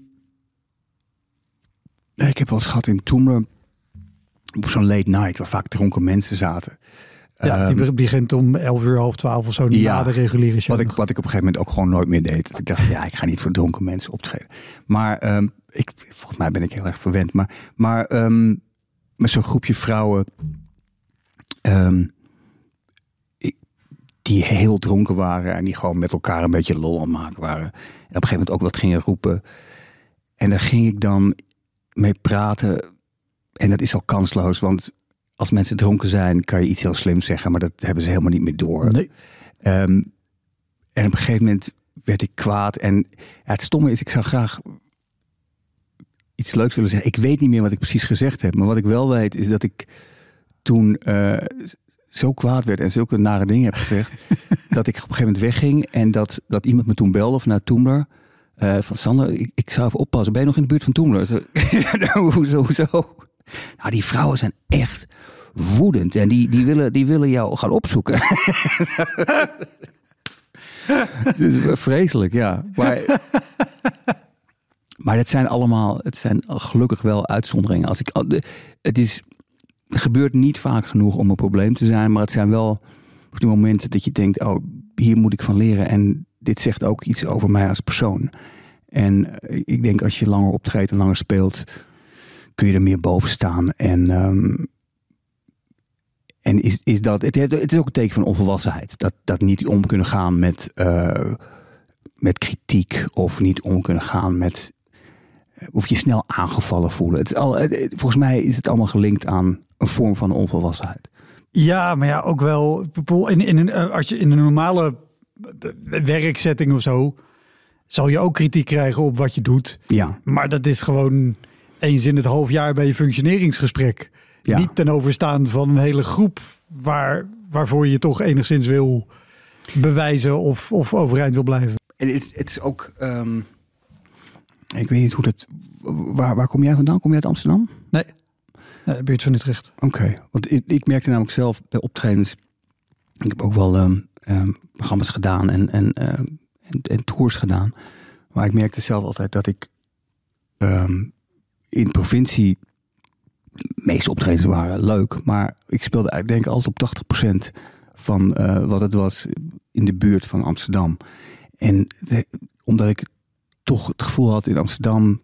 ik heb wel eens gehad in Toemler op zo'n late night, waar vaak dronken mensen zaten. Ja, die um, begint om elf uur, half twaalf of zo, ja, na de reguliere show. Wat ik, wat ik op een gegeven moment ook gewoon nooit meer deed. Dat ik dacht, ja, ik ga niet voor dronken mensen optreden. Maar um, ik, volgens mij ben ik heel erg verwend. Maar, maar um, met zo'n groepje vrouwen... Um, die heel dronken waren en die gewoon met elkaar een beetje lol aan maken waren. En op een gegeven moment ook wat gingen roepen. En daar ging ik dan mee praten. En dat is al kansloos, want als mensen dronken zijn, kan je iets heel slims zeggen, maar dat hebben ze helemaal niet meer door. Nee. Um, en op een gegeven moment werd ik kwaad. En ja, het stomme is, ik zou graag iets leuks willen zeggen. Ik weet niet meer wat ik precies gezegd heb, maar wat ik wel weet is dat ik toen... Uh, zo kwaad werd en zulke nare dingen heb gezegd... dat ik op een gegeven moment wegging... en dat, dat iemand me toen belde vanuit Toemler... Uh, van Sander, ik, ik zou even oppassen. Ben je nog in de buurt van Toemler? nou, hoezo, hoezo? Nou, die vrouwen zijn echt woedend... en die, die, willen, die willen jou gaan opzoeken. Het is vreselijk, ja. Maar, maar het zijn allemaal... het zijn gelukkig wel uitzonderingen. Als ik, het is... Het gebeurt niet vaak genoeg om een probleem te zijn. Maar het zijn wel die momenten dat je denkt... oh, hier moet ik van leren. En dit zegt ook iets over mij als persoon. En ik denk als je langer optreedt en langer speelt... kun je er meer boven staan. En, um, en is, is dat... Het, het is ook een teken van onvolwassenheid. Dat, dat niet om kunnen gaan met, uh, met kritiek. Of niet om kunnen gaan met... of je snel aangevallen voelen. Het is al, het, volgens mij is het allemaal gelinkt aan... een vorm van onvolwassenheid. Ja, maar ja, ook wel... In, in een, als je in een normale werksetting of zo... zal je ook kritiek krijgen op wat je doet. Ja. Maar dat is gewoon eens in het half jaar bij je functioneringsgesprek. Ja. Niet ten overstaan van een hele groep... Waar, waarvoor je toch enigszins wil bewijzen of, of overeind wil blijven. En het, het is ook... Um, ik weet niet hoe dat... Waar, waar kom jij vandaan? Kom jij uit Amsterdam? Nee. Nee, buurt van Utrecht. Oké, okay. Want ik, ik merkte namelijk zelf bij optredens... Ik heb ook wel um, um, programma's gedaan en, en, um, en, en tours gedaan. Maar ik merkte zelf altijd dat ik um, in de provincie... De meeste optredens waren leuk. Maar ik speelde, ik denk altijd op tachtig procent van uh, wat het was in de buurt van Amsterdam. En de, omdat ik toch het gevoel had in Amsterdam...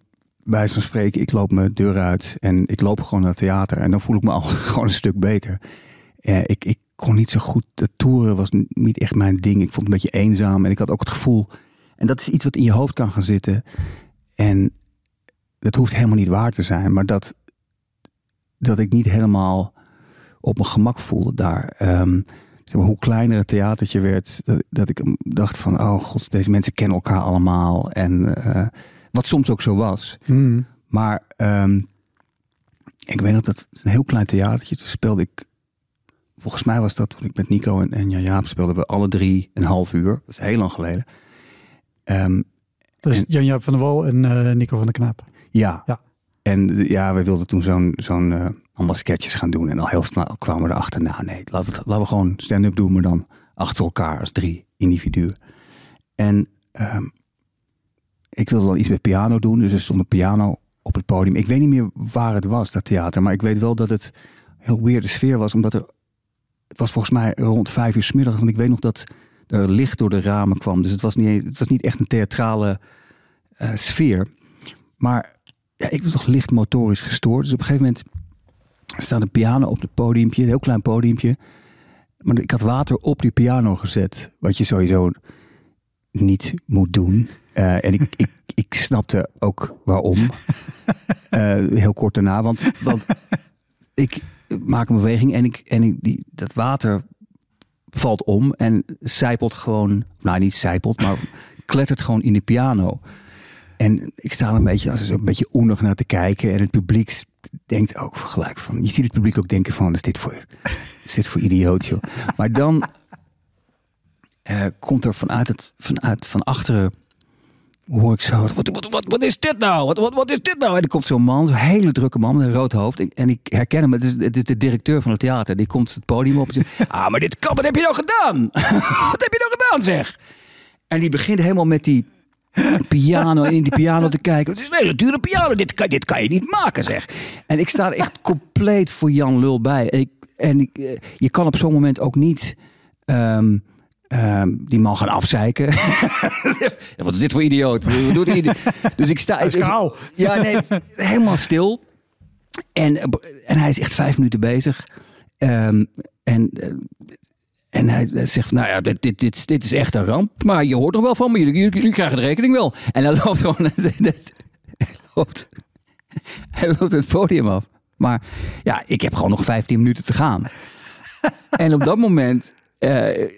bij wijze van spreken, ik loop mijn deur uit en ik loop gewoon naar het theater. En dan voel ik me al gewoon een stuk beter. Uh, ik, ik kon niet zo goed, de toeren was niet echt mijn ding. Ik vond het een beetje eenzaam en ik had ook het gevoel... En dat is iets wat in je hoofd kan gaan zitten. En dat hoeft helemaal niet waar te zijn. Maar dat, dat ik niet helemaal op mijn gemak voelde daar. Um, zeg maar, hoe kleiner het theatertje werd, dat, dat ik dacht van... oh god, deze mensen kennen elkaar allemaal. En uh, wat soms ook zo was. Mm. Maar um, ik weet nog, dat het een heel klein theatertje. Toen speelde ik... Volgens mij was dat toen ik met Nico en, en Jan Jaap speelden we alle drie een half uur. Dat is heel lang geleden. Um, dus Jan-Jaap van der Wal en uh, Nico van der Knaap. Ja. ja. En ja, we wilden toen zo'n, zo'n uh, allemaal sketches gaan doen. En al heel snel kwamen we erachter. Nou nee, laten we, laten we gewoon stand-up doen. Maar dan achter elkaar als drie individuen. En um, ik wilde dan iets met piano doen. Dus er stond een piano op het podium. Ik weet niet meer waar het was, dat theater. Maar ik weet wel dat het heel weirde sfeer was. Omdat er... Het was volgens mij rond vijf uur 's middags. Want ik weet nog dat... er licht door de ramen kwam. Dus het was niet, het was niet echt een theatrale uh, sfeer. Maar ja, ik was toch licht motorisch gestoord. Dus op een gegeven moment staat een piano op het podiumpje. Een heel klein podiumpje. Maar ik had water op die piano gezet. Wat je sowieso niet moet doen. Uh, en ik, ik, ik snapte ook waarom. Uh, heel kort daarna. Want, want ik maak een beweging en, ik, en ik, die, dat water... valt om en sijpelt gewoon... Nou, niet sijpelt, maar klettert gewoon in de piano. En ik sta er een beetje, als een beetje oenig naar te kijken. En het publiek denkt ook gelijk van... Je ziet het publiek ook denken van... Wat is dit voor, is dit voor idioot, joh? Maar dan uh, komt er vanuit, het, vanuit van achteren... hoor ik zo... Wat, wat, wat, wat is dit nou? Wat, wat, wat is dit nou? En er komt zo'n man, zo'n hele drukke man met een rood hoofd. En ik herken hem. Het is, het is de directeur van het theater. Die komt het podium op en zegt... Ah, maar dit kan... Wat heb je nou gedaan? Wat heb je nou gedaan, zeg? En die begint helemaal met die piano en in die piano te kijken. Het is een hele dure piano. Dit kan, dit kan je niet maken, zeg. En ik sta er echt compleet voor Jan Lul bij. En, ik, en ik, je kan op zo'n moment ook niet... Um, Um, die man gaan afzeiken. Wat is dit voor idioot? Dus ik sta... Dat is kaal. Ja, nee, helemaal stil. En, en hij is echt vijf minuten bezig. Um, en, en hij zegt, nou ja, dit, dit, dit, dit is echt een ramp. Maar je hoort er wel van, maar jullie, jullie, jullie krijgen de rekening wel. En hij loopt gewoon... hij, loopt, hij loopt het podium af. Maar ja, ik heb gewoon nog vijftien minuten te gaan. En op dat moment... Uh,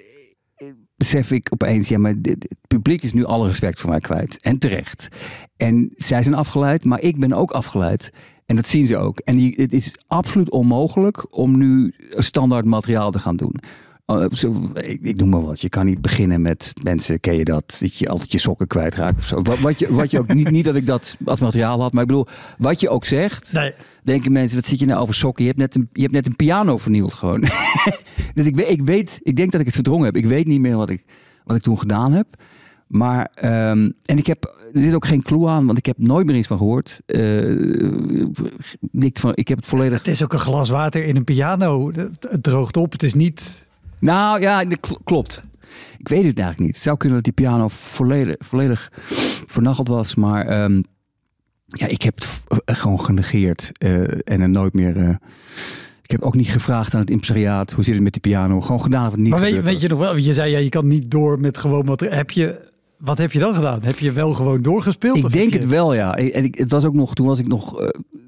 besef ik opeens, ja, maar het publiek is nu alle respect voor mij kwijt. En terecht. En zij zijn afgeleid, maar ik ben ook afgeleid. En dat zien ze ook. En die, het is absoluut onmogelijk om nu standaard materiaal te gaan doen. Uh, zo, ik, ik noem maar wat. Je kan niet beginnen met mensen, ken je dat? Dat je altijd je sokken kwijtraakt of zo. Wat, wat je, wat je ook, niet, niet dat ik dat als materiaal had, maar ik bedoel, wat je ook zegt, nee. Denken mensen, wat zit je nou over sokken? Je hebt net een, je hebt net een piano vernield gewoon. Dus ik, ik weet, ik denk dat ik het verdrongen heb. Ik weet niet meer wat ik, wat ik toen gedaan heb. Maar, um, en ik heb, er zit ook geen clue aan, want ik heb nooit meer iets van gehoord. Uh, ik, ik heb het volledig... Het is ook een glas water in een piano. Het, het droogt op, het is niet... Nou ja, dat klopt. Ik weet het eigenlijk niet. Het zou kunnen dat die piano volledig, volledig vernacheld was, maar um, ja, ik heb het gewoon genegeerd uh, en er nooit meer... Uh, ik heb ook niet gevraagd aan het impresariaat, hoe zit het met die piano? Gewoon gedaan of het niet. Maar weet, weet je nog wel, je zei ja, je kan niet door met gewoon wat. Heb je, wat heb je dan gedaan? Heb je wel gewoon doorgespeeld? Ik of denk je... het wel, ja. En ik, het was ook nog, toen was ik nog, uh,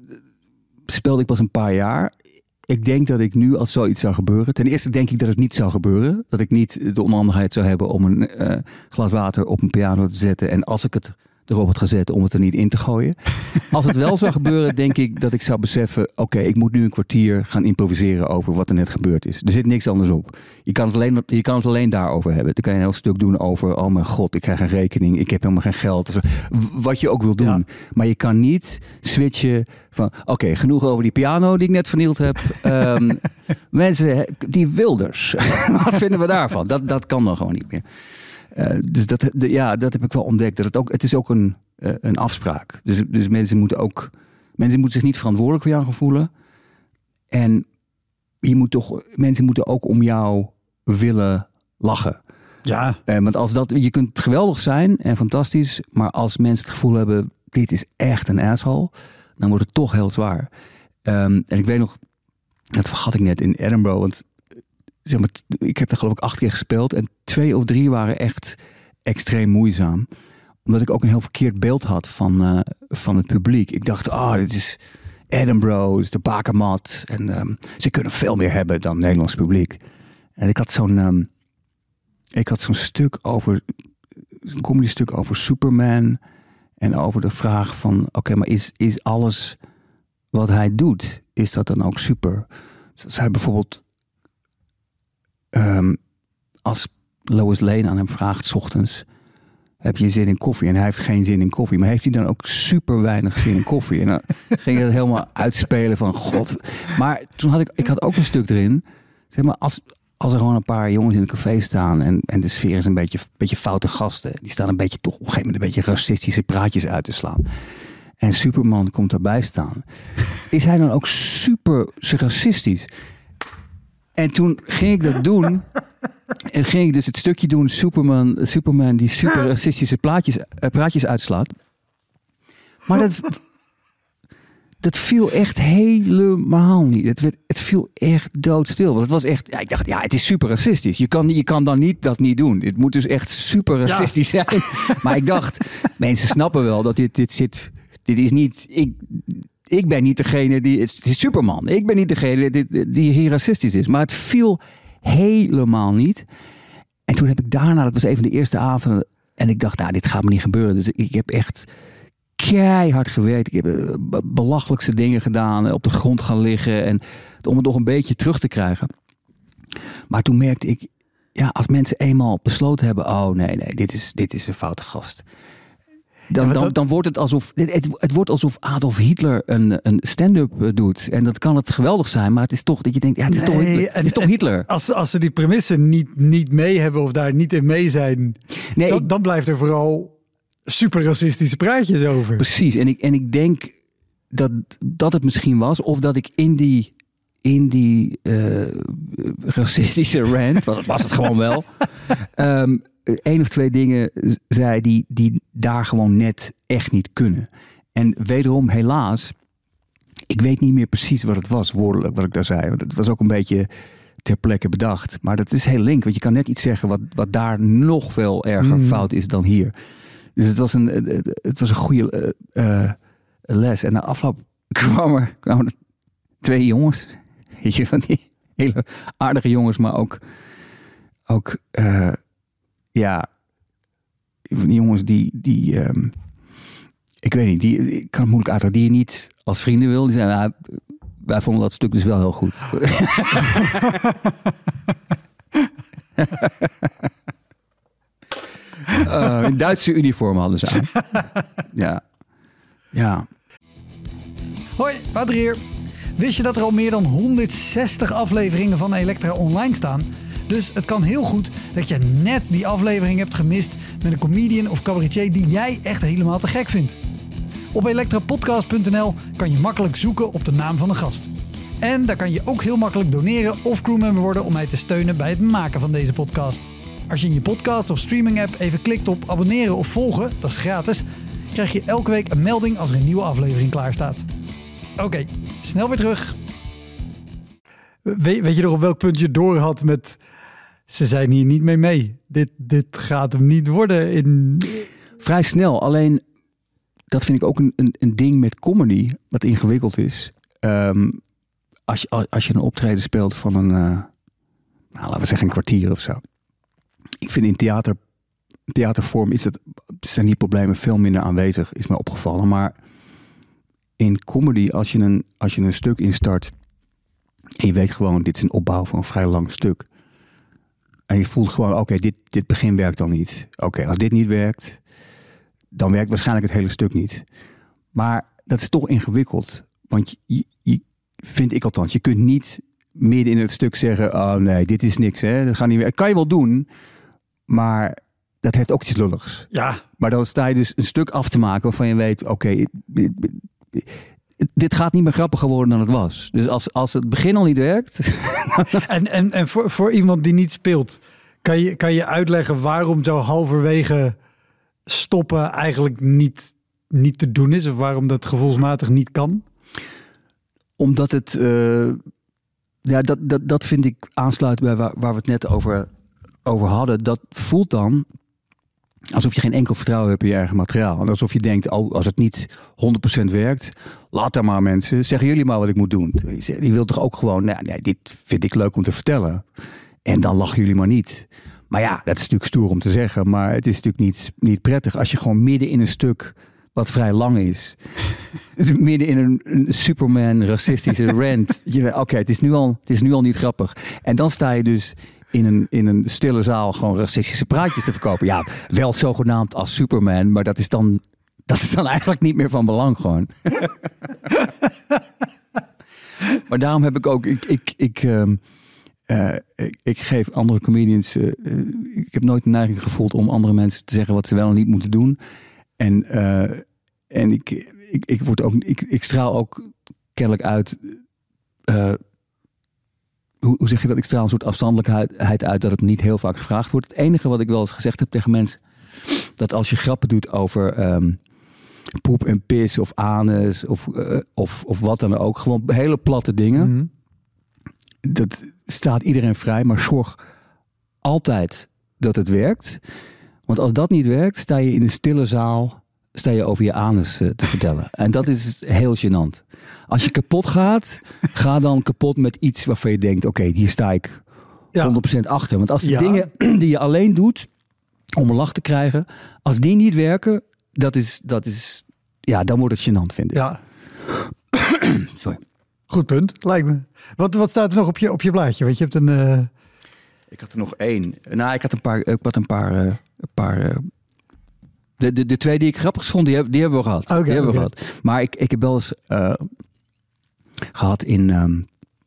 speelde ik pas een paar jaar. Ik denk dat ik nu, als zoiets zou gebeuren... Ten eerste denk ik dat het niet zou gebeuren. Dat ik niet de onhandigheid zou hebben om een uh, glas water op een piano te zetten. En als ik het erop had gezet, om het er niet in te gooien. Als het wel zou gebeuren, denk ik dat ik zou beseffen... Oké, okay, ik moet nu een kwartier gaan improviseren over wat er net gebeurd is. Er zit niks anders op. Je kan het alleen, je kan het alleen daarover hebben. Dan kan je een heel stuk doen over... Oh mijn god, ik krijg een rekening. Ik heb helemaal geen geld. Wat je ook wil doen. Ja. Maar je kan niet switchen van... Oké, okay, genoeg over die piano die ik net vernield heb. Um, mensen, die Wilders. Wat vinden we daarvan? Dat, dat kan dan gewoon niet meer. Uh, dus dat, de, ja, dat heb ik wel ontdekt. Dat het, ook, het is ook een, uh, een afspraak. Dus, dus mensen moeten ook... Mensen moeten zich niet verantwoordelijk voor jou gaan voelen. En je moet toch, mensen moeten ook om jou willen lachen. Ja. Uh, want als dat, je kunt geweldig zijn en fantastisch. Maar als mensen het gevoel hebben dit is echt een asshole, dan wordt het toch heel zwaar. Um, en ik weet nog, dat vergat ik net in Edinburgh, want zeg maar, ik heb er geloof ik acht keer gespeeld en twee of drie waren echt extreem moeizaam. Omdat ik ook een heel verkeerd beeld had van, uh, van het publiek. Ik dacht, ah, oh, dit is Edinburgh, dit is de bakermat. En um, ze kunnen veel meer hebben dan het Nederlands publiek. En ik had zo'n, um, ik had zo'n stuk over, een comedy stuk over Superman. En over de vraag van, oké, okay, maar is, is alles wat hij doet, is dat dan ook super? Zoals hij bijvoorbeeld, um, als Lois Lane aan hem vraagt 's ochtends, heb je zin in koffie? En hij heeft geen zin in koffie. Maar heeft hij dan ook super weinig zin in koffie? En dan ging je dat helemaal uitspelen van god. Maar toen had ik, ik had ook een stuk erin. Zeg maar, als, als er gewoon een paar jongens in een café staan en, en de sfeer is een beetje, beetje foute gasten. Die staan een beetje toch op een gegeven moment een beetje racistische praatjes uit te slaan. En Superman komt daarbij staan. Is hij dan ook super racistisch? En toen ging ik dat doen. En ging ik dus het stukje doen, Superman, Superman die super racistische plaatjes, uh, praatjes uitslaat. Maar dat, dat viel echt helemaal niet. Het, werd, het viel echt doodstil. Want het was echt, ja, ik dacht, ja, het is super racistisch. Je kan, je kan dan niet dat niet doen. Het moet dus echt super racistisch ja. zijn. Maar ik dacht, mensen snappen wel dat dit, dit zit, dit is niet, ik... Ik ben niet degene die, het is Superman. Ik ben niet degene die, die hier racistisch is. Maar het viel helemaal niet. En toen heb ik daarna, dat was een van de eerste avonden. En ik dacht, nou, dit gaat me niet gebeuren. Dus ik heb echt keihard gewerkt. Ik heb belachelijkste dingen gedaan. Op de grond gaan liggen. En om het nog een beetje terug te krijgen. Maar toen merkte ik, ja, als mensen eenmaal besloten hebben, oh nee, nee, dit is, dit is een foute gast. Dan, ja, dan, dat... dan wordt het alsof het, het wordt alsof Adolf Hitler een, een stand-up doet. En dat kan het geweldig zijn, maar het is toch dat je denkt, ja, het is nee, toch Hitler. Het is toch Hitler. Als, als ze die premissen niet, niet mee hebben of daar niet in mee zijn, nee, dan, ik... dan blijft er vooral super racistische praatjes over. Precies. En ik, en ik denk dat, dat het misschien was, of dat ik in die, in die uh, racistische rant, want dat was het gewoon wel. Um, Eén of twee dingen zei die, die daar gewoon net echt niet kunnen. En wederom helaas, ik weet niet meer precies wat het was, woordelijk wat ik daar zei. Het was ook een beetje ter plekke bedacht. Maar dat is heel link, want je kan net iets zeggen wat, wat daar nog veel erger mm. fout is dan hier. Dus het was een, het was een goede uh, uh, les. En na afloop kwamen er, kwamen er twee jongens. Weet je, van die hele aardige jongens, maar ook... ook uh, Ja, die jongens die, die um, ik weet niet, die, ik kan het moeilijk uitleggen, die je niet als vrienden wil. Die zeiden, nou, wij vonden dat stuk dus wel heel goed. uh, een Duitse uniform hadden ze aan. Ja, ja. Hoi, Wouter hier. Wist je dat er al meer dan honderdzestig afleveringen van Elektra online staan? Dus het kan heel goed dat je net die aflevering hebt gemist met een comedian of cabaretier die jij echt helemaal te gek vindt. Op elektrapodcast punt n l kan je makkelijk zoeken op de naam van een gast. En daar kan je ook heel makkelijk doneren of crewmember worden om mij te steunen bij het maken van deze podcast. Als je in je podcast of streaming app even klikt op abonneren of volgen, dat is gratis, krijg je elke week een melding als er een nieuwe aflevering klaar staat. Oké, okay, snel weer terug. We, weet je nog op welk punt je door had met... Ze zijn hier niet mee mee. Dit, dit gaat hem niet worden in... Vrij snel. Alleen, dat vind ik ook een, een, een ding met comedy, wat ingewikkeld is. Um, als, je, als je een optreden speelt van een, uh, nou, laten we zeggen een kwartier of zo. Ik vind in theater, theatervorm is het, zijn die problemen veel minder aanwezig, is mij opgevallen. Maar in comedy, als je een, als je een stuk instart en je weet gewoon, dit is een opbouw van een vrij lang stuk. En je voelt gewoon, oké, okay, dit, dit begin werkt dan niet. Oké, okay, als dit niet werkt, dan werkt waarschijnlijk het hele stuk niet. Maar dat is toch ingewikkeld. Want je, je, vind ik althans, je kunt niet midden in het stuk zeggen, oh nee, dit is niks, hè. Dat gaat niet werken. Kan je wel doen, maar dat heeft ook iets lulligs. Ja. Maar dan sta je dus een stuk af te maken waarvan je weet, oké, okay, dit gaat niet meer grappiger worden dan het was. Dus als, als het begin al niet werkt... en en, en voor, voor iemand die niet speelt, kan je, kan je uitleggen waarom zo halverwege stoppen eigenlijk niet, niet te doen is of waarom dat gevoelsmatig niet kan? Omdat het, uh, ja, dat, dat, dat vind ik aansluit bij waar, waar we het net over, over hadden. Dat voelt dan alsof je geen enkel vertrouwen hebt in je eigen materiaal. En alsof je denkt, oh, als het niet honderd procent werkt, laat daar maar mensen. Zeggen jullie maar wat ik moet doen. Je wilt toch ook gewoon, nou, nee, dit vind ik leuk om te vertellen. En dan lachen jullie maar niet. Maar ja, dat is natuurlijk stoer om te zeggen. Maar het is natuurlijk niet, niet prettig als je gewoon midden in een stuk wat vrij lang is. midden in een, een Superman racistische rant. Oké, okay, het is nu al, het is nu al niet grappig. En dan sta je dus in een, in een stille zaal gewoon racistische praatjes te verkopen. Ja, wel zogenaamd als Superman, maar dat is dan, dat is dan eigenlijk niet meer van belang gewoon. Maar daarom heb ik ook, ik, ik, ik, um, uh, ik, ik geef andere comedians, uh, uh, ik heb nooit de neiging gevoeld om andere mensen te zeggen wat ze wel en niet moeten doen. En, uh, en ik, ik, ik, word ook, ik, ik straal ook kennelijk uit, uh, hoe, hoe zeg je dat? Ik straal een soort afstandelijkheid uit dat het niet heel vaak gevraagd wordt. Het enige wat ik wel eens gezegd heb tegen mensen, dat als je grappen doet over um, poep en pis of anus of, uh, of, of wat dan ook, gewoon hele platte dingen. Mm-hmm. Dat staat iedereen vrij, maar zorg altijd dat het werkt. Want als dat niet werkt, sta je in een stille zaal, sta je over je anus uh, te vertellen. En dat is heel gênant. Als je kapot gaat, ga dan kapot met iets waarvan je denkt, oké, okay, hier sta ik honderd procent achter. Want als de ja. dingen die je alleen doet om een lach te krijgen, als die niet werken, dat is, dat is, ja, dan wordt het gênant, vind ik. Ja. Sorry. Goed punt, lijkt me. Wat, wat staat er nog op je, op je blaadje? Want je hebt een... Uh... Ik had er nog één. Nou, ik had een paar... Ik had een paar, uh, een paar uh... de, de, de twee die ik grappig vond, die, heb, die hebben we gehad. Okay, die hebben okay. we gehad. Maar ik, ik heb wel eens uh, gehad in... Um,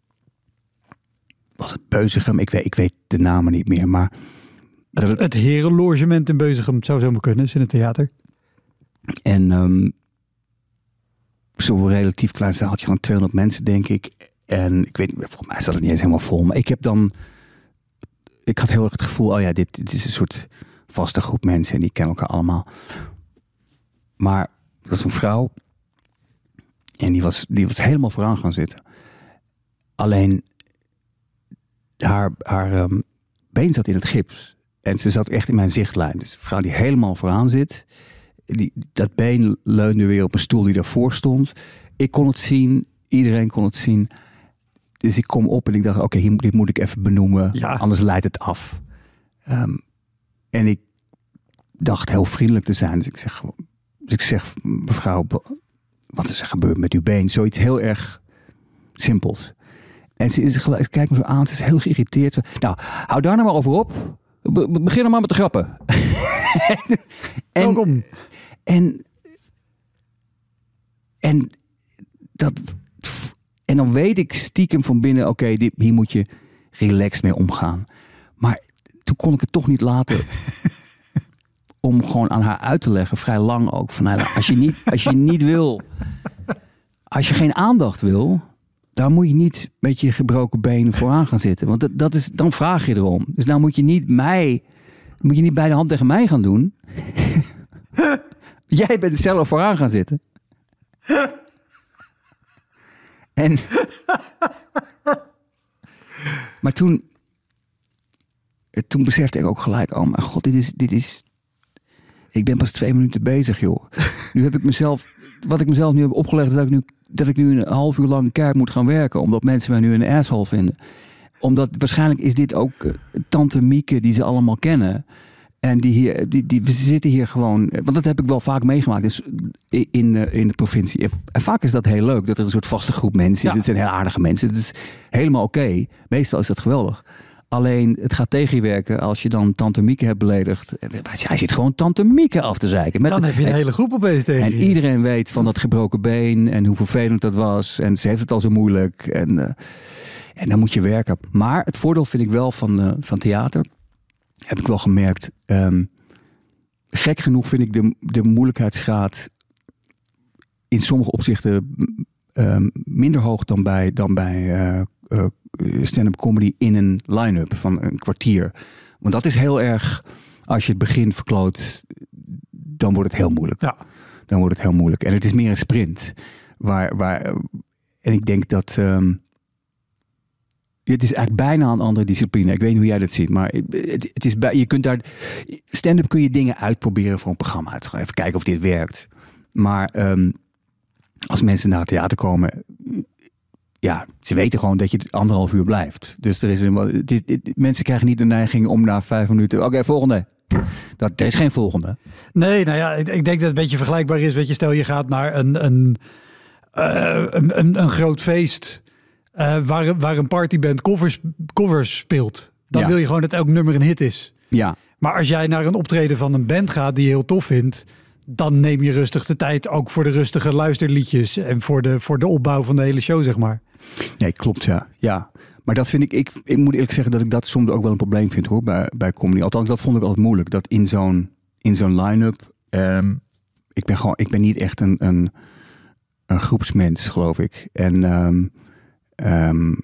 was het Beuzegem? Ik weet, ik weet de namen niet meer, maar... Het, het, het herenlogement in Beuzegem, het zou zo maar kunnen, is in het theater. En um, zo'n relatief klein zaaltje van tweehonderd mensen, denk ik. En ik weet, volgens mij zat het niet eens helemaal vol. Maar ik heb dan... Ik had heel erg het gevoel, oh ja, dit, dit is een soort vaste groep mensen en die kennen elkaar allemaal. Maar dat was een vrouw en die was, die was helemaal vooraan gaan zitten. Alleen haar, haar um, been zat in het gips en ze zat echt in mijn zichtlijn. Dus een vrouw die helemaal vooraan zit, die, dat been leunde weer op een stoel die daarvoor stond. Ik kon het zien, iedereen kon het zien. Dus ik kom op en ik dacht, oké, okay, dit moet ik even benoemen. Ja. Anders leidt het af. Um, en ik dacht heel vriendelijk te zijn. Dus ik zeg, dus ik zeg mevrouw, wat is er gebeurd met uw been? Zoiets heel erg simpels. En ze, is gelijk, ze kijkt me zo aan, ze is heel geïrriteerd. Nou, hou daar nou maar over op. Be- begin dan maar met de grappen. en, Welkom. En, en dat... En dan weet ik stiekem van binnen, oké, okay, hier moet je relaxed mee omgaan. Maar toen kon ik het toch niet laten om gewoon aan haar uit te leggen, vrij lang ook. Van, nou, als je niet, als je niet wil, als je geen aandacht wil, dan moet je niet met je gebroken benen vooraan gaan zitten. Want dat, dat is, dan vraag je erom. Dus nou moet je niet mij, moet je niet bij de hand tegen mij gaan doen. Jij bent zelf vooraan gaan zitten. En maar toen, toen besefte ik ook gelijk, oh mijn god, dit is, dit is, ik ben pas twee minuten bezig, joh. Nu heb ik mezelf, wat ik mezelf nu heb opgelegd, is dat ik nu, dat ik nu een half uur lang keihard moet gaan werken, omdat mensen mij nu een asshole vinden. Omdat waarschijnlijk is dit ook uh, tante Mieke die ze allemaal kennen. En die hier, die, die, we zitten hier gewoon, want dat heb ik wel vaak meegemaakt dus in, in de provincie. En vaak is dat heel leuk, dat er een soort vaste groep mensen is. Ja. Het zijn heel aardige mensen. Het is helemaal oké. Okay. Meestal is dat geweldig. Alleen, het gaat tegen je werken als je dan tante Mieke hebt beledigd. Hij zit gewoon tante Mieke af te zeiken. Met dan heb je een en, hele groep opeens tegen En je. Iedereen weet van dat gebroken been en hoe vervelend dat was. En ze heeft het al zo moeilijk. En, uh, en dan moet je werken. Maar het voordeel vind ik wel van, uh, van theater, heb ik wel gemerkt. Um, gek genoeg vind ik de, de moeilijkheidsgraad in sommige opzichten um, minder hoog dan bij, dan bij uh, uh, stand-up comedy in een line-up van een kwartier. Want dat is heel erg, als je het begin verkloot, dan wordt het heel moeilijk. Ja. dan wordt het heel moeilijk. En het is meer een sprint. Waar, waar, en ik denk dat... Um, het is eigenlijk bijna een andere discipline. Ik weet niet hoe jij dat ziet, maar het, het is bij, je kunt daar... Stand-up kun je dingen uitproberen voor een programma. Het gewoon even kijken of dit werkt. Maar um, als mensen naar het theater komen... Ja, ze weten gewoon dat je anderhalf uur blijft. Dus er is een, het is, het, mensen krijgen niet de neiging om na vijf minuten... Oké, okay, volgende. Dat, er is geen volgende. Nee, nou ja, ik, ik denk dat het een beetje vergelijkbaar is. Weet je, stel je gaat naar een, een, uh, een, een, een groot feest... Uh, waar, waar een partyband covers, covers speelt. Dan ja. wil je gewoon dat elk nummer een hit is. Ja. Maar als jij naar een optreden van een band gaat die je heel tof vindt... dan neem je rustig de tijd ook voor de rustige luisterliedjes... en voor de, voor de opbouw van de hele show, zeg maar. Nee, klopt, ja. ja. Maar dat vind ik, ik... Ik moet eerlijk zeggen dat ik dat soms ook wel een probleem vind, hoor, bij, bij comedy. Althans, dat vond ik altijd moeilijk. Dat in zo'n, in zo'n line-up... Um, ik ben gewoon... Ik ben niet echt een, een, een groepsmens, geloof ik. En... Um, Um,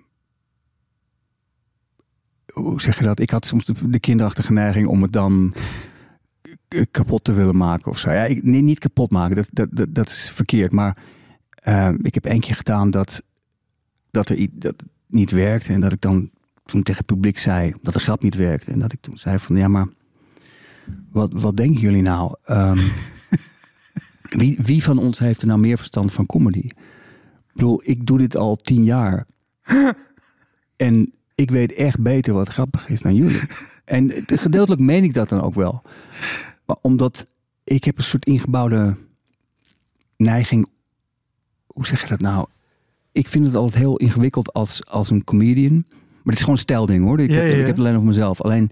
hoe zeg je dat? Ik had soms de, de kinderachtige neiging om het dan kapot te willen maken of zo. Ja, ik, nee, niet kapot maken, dat, dat, dat, dat is verkeerd. Maar uh, ik heb één keer gedaan dat, dat, er, dat het niet werkte. En dat ik dan toen tegen het publiek zei dat de grap niet werkte. En dat ik toen zei van ja, maar wat, wat denken jullie nou? Um, wie, wie van ons heeft er nou meer verstand van comedy? Ik bedoel, ik doe dit al tien jaar. En ik weet echt beter wat grappig is dan jullie. En gedeeltelijk meen ik dat dan ook wel. Maar omdat ik heb een soort ingebouwde neiging... Hoe zeg je dat nou? Ik vind het altijd heel ingewikkeld als, als een comedian. Maar het is gewoon een stijlding, hoor. Ik, ja, heb, ja, ja. ik heb het alleen over mezelf. Alleen...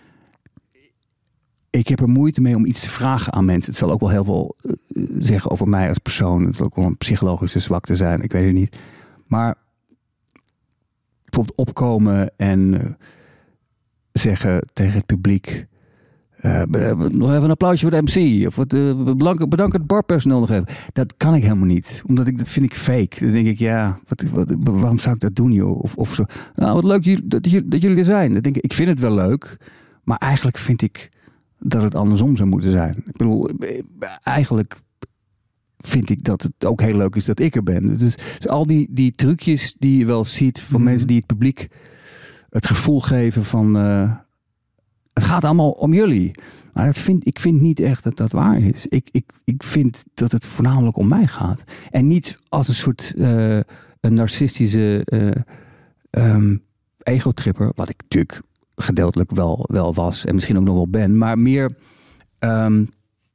Ik heb er moeite mee om iets te vragen aan mensen. Het zal ook wel heel veel uh, zeggen over mij als persoon. Het zal ook wel een psychologische zwakte zijn. Ik weet het niet. Maar bijvoorbeeld opkomen en uh, zeggen tegen het publiek... Uh, nog even een applausje voor de M C. Of wat, uh, bedanken, bedanken het barpersoneel nog even. Dat kan ik helemaal niet. Omdat ik, dat vind ik fake. Dan denk ik, ja, wat, wat, waarom zou ik dat doen, joh? Of, of zo. Nou, wat leuk dat, dat jullie er zijn. Dan denk ik, ik vind het wel leuk. Maar eigenlijk vind ik... dat het andersom zou moeten zijn. Ik bedoel, eigenlijk vind ik dat het ook heel leuk is dat ik er ben. Dus, dus al die, die trucjes die je wel ziet van mm. mensen die het publiek het gevoel geven van... Uh, het gaat allemaal om jullie. Maar dat vind, ik vind niet echt dat dat waar is. Ik, ik, ik vind dat het voornamelijk om mij gaat. En niet als een soort uh, een narcistische uh, um, egotripper, wat ik natuurlijk... gedeeltelijk wel, wel was en misschien ook nog wel ben, maar meer um,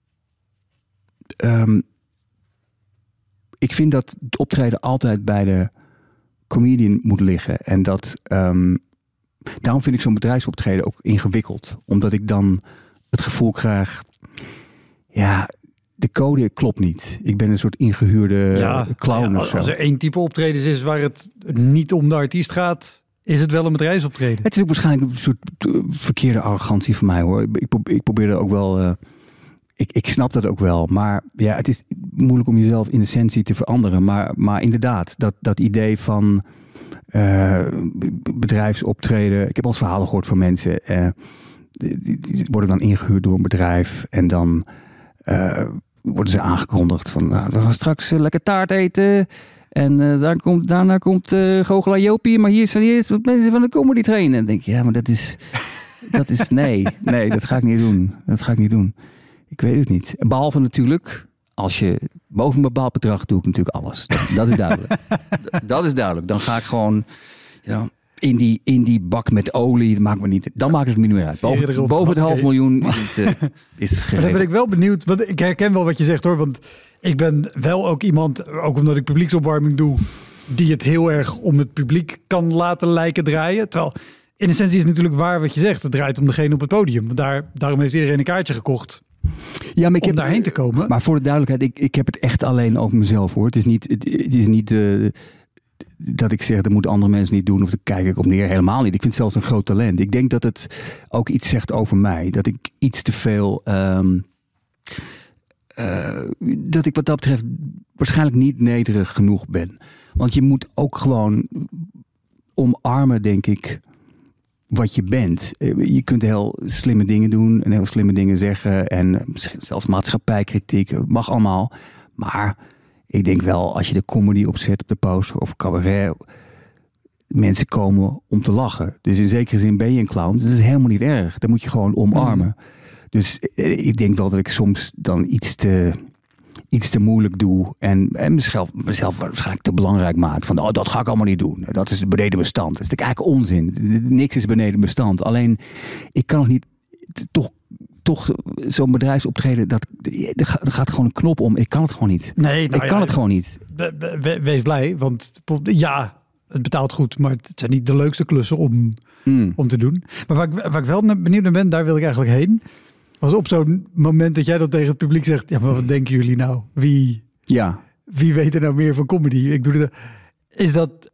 um, ik vind dat het optreden altijd bij de comedian moet liggen en dat um, daarom vind ik zo'n bedrijfsoptreden ook ingewikkeld, omdat ik dan het gevoel krijg ja, de code klopt niet. Ik ben een soort ingehuurde ja, clown ja, of zo. Als er één type optredens is waar het niet om de artiest gaat, is het wel een bedrijfsoptreden? Het is ook waarschijnlijk een soort verkeerde arrogantie van mij, hoor. Ik, pro- ik probeer er ook wel... Uh, ik, ik snap dat ook wel. Maar ja, het is moeilijk om jezelf in essentie te veranderen. Maar, maar inderdaad, dat, dat idee van uh, bedrijfsoptreden... Ik heb al eens verhalen gehoord van mensen. Uh, die, die, die worden dan ingehuurd door een bedrijf. En dan uh, worden ze aangekondigd van... Nou, we gaan straks uh, lekker taart eten... En uh, daar komt, daarna komt uh, goochelaar Jopie, maar hier zijn eerst wat mensen van de comedy trainen. En dan denk je, ja, maar dat is, dat is, nee, nee, dat ga ik niet doen. Dat ga ik niet doen. Ik weet het niet. Behalve natuurlijk, als je boven een bepaald bedrag doe ik natuurlijk alles. Dat, dat is duidelijk. dat, dat is duidelijk. Dan ga ik gewoon ja, in, die, in die bak met olie, dat maakt me niet, dan maakt het me niet meer uit. Boven, boven het half miljoen is het, uh, is het geregeld. Dan ben ik wel benieuwd, want ik herken wel wat je zegt, hoor, want ik ben wel ook iemand, ook omdat ik publieksopwarming doe, die het heel erg om het publiek kan laten lijken draaien. Terwijl in essentie is het natuurlijk waar wat je zegt. Het draait om degene op het podium. Daar, daarom heeft iedereen een kaartje gekocht. Ja, maar ik om heb, daarheen te komen. Maar voor de duidelijkheid, ik, ik heb het echt alleen over mezelf, hoor. Het is niet, het, het is niet uh, dat ik zeg dat moeten andere mensen niet doen of daar kijk ik op neer. Helemaal niet. Ik vind het zelfs een groot talent. Ik denk dat het ook iets zegt over mij. Dat ik iets te veel... Um, Uh, dat ik wat dat betreft waarschijnlijk niet nederig genoeg ben. Want je moet ook gewoon omarmen, denk ik, wat je bent. Je kunt heel slimme dingen doen en heel slimme dingen zeggen. En misschien zelfs maatschappijkritiek. Mag allemaal. Maar ik denk wel, als je de comedy opzet op de poster of cabaret, mensen komen om te lachen. Dus in zekere zin ben je een clown. Dat is helemaal niet erg. Dat moet je gewoon omarmen. Mm. Dus ik denk wel dat ik soms dan iets te, iets te moeilijk doe. En, en mezelf, mezelf waarschijnlijk te belangrijk maak. Van, oh, dat ga ik allemaal niet doen. Dat is beneden bestand. Dat is eigenlijk onzin. Niks is beneden bestand. Alleen, ik kan nog niet toch... toch zo'n bedrijfsoptreden, dat, er gaat gewoon een knop om. Ik kan het gewoon niet. Nee, nou ik kan ja, het gewoon niet. Wees blij, want ja, het betaalt goed, maar het zijn niet de leukste klussen om, mm. om te doen. Maar waar ik, waar ik wel benieuwd naar ben, daar wil ik eigenlijk heen. Was op zo'n moment dat jij dat tegen het publiek zegt, ja, maar wat denken jullie nou? Wie, ja. wie weet er nou meer van comedy? Ik doe het. Is dat...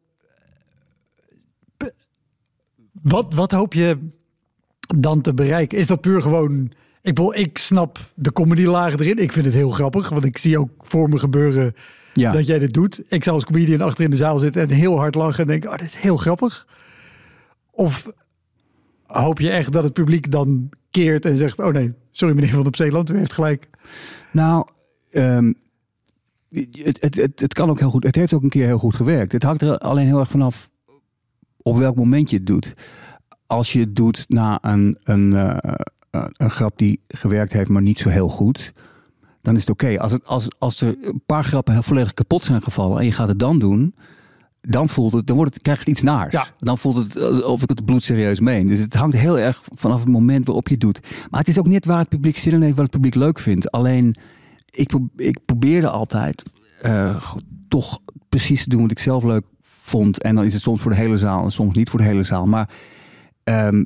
Wat, wat hoop je dan te bereiken? Is dat puur gewoon... Ik, bedoel, ik snap de comedylaag erin. Ik vind het heel grappig, want ik zie ook voor me gebeuren ja. dat jij dit doet. Ik zou als comedian achter in de zaal zitten en heel hard lachen en denken, oh, dit is heel grappig. Of hoop je echt dat het publiek dan keert en zegt, oh nee, sorry meneer Van op Zeeland, u heeft gelijk. Nou, um, het, het, het, het kan ook heel goed. Het heeft ook een keer heel goed gewerkt. Het hangt er alleen heel erg vanaf op welk moment je het doet. Als je het doet na een, een, uh, een grap die gewerkt heeft, maar niet zo heel goed, dan is het oké. Okay. Als, het, als, als er een paar grappen volledig kapot zijn gevallen en je gaat het dan doen, dan voelt het, dan wordt het, krijgt het iets naars. Ja. Dan voelt het alsof ik het bloedserieus meen. Dus het hangt heel erg vanaf het moment waarop je het doet. Maar het is ook net waar het publiek zin in heeft, wat het publiek leuk vindt. Alleen, ik, ik probeerde altijd uh, toch precies te doen wat ik zelf leuk vond. En dan is het soms voor de hele zaal en soms niet voor de hele zaal. Maar um,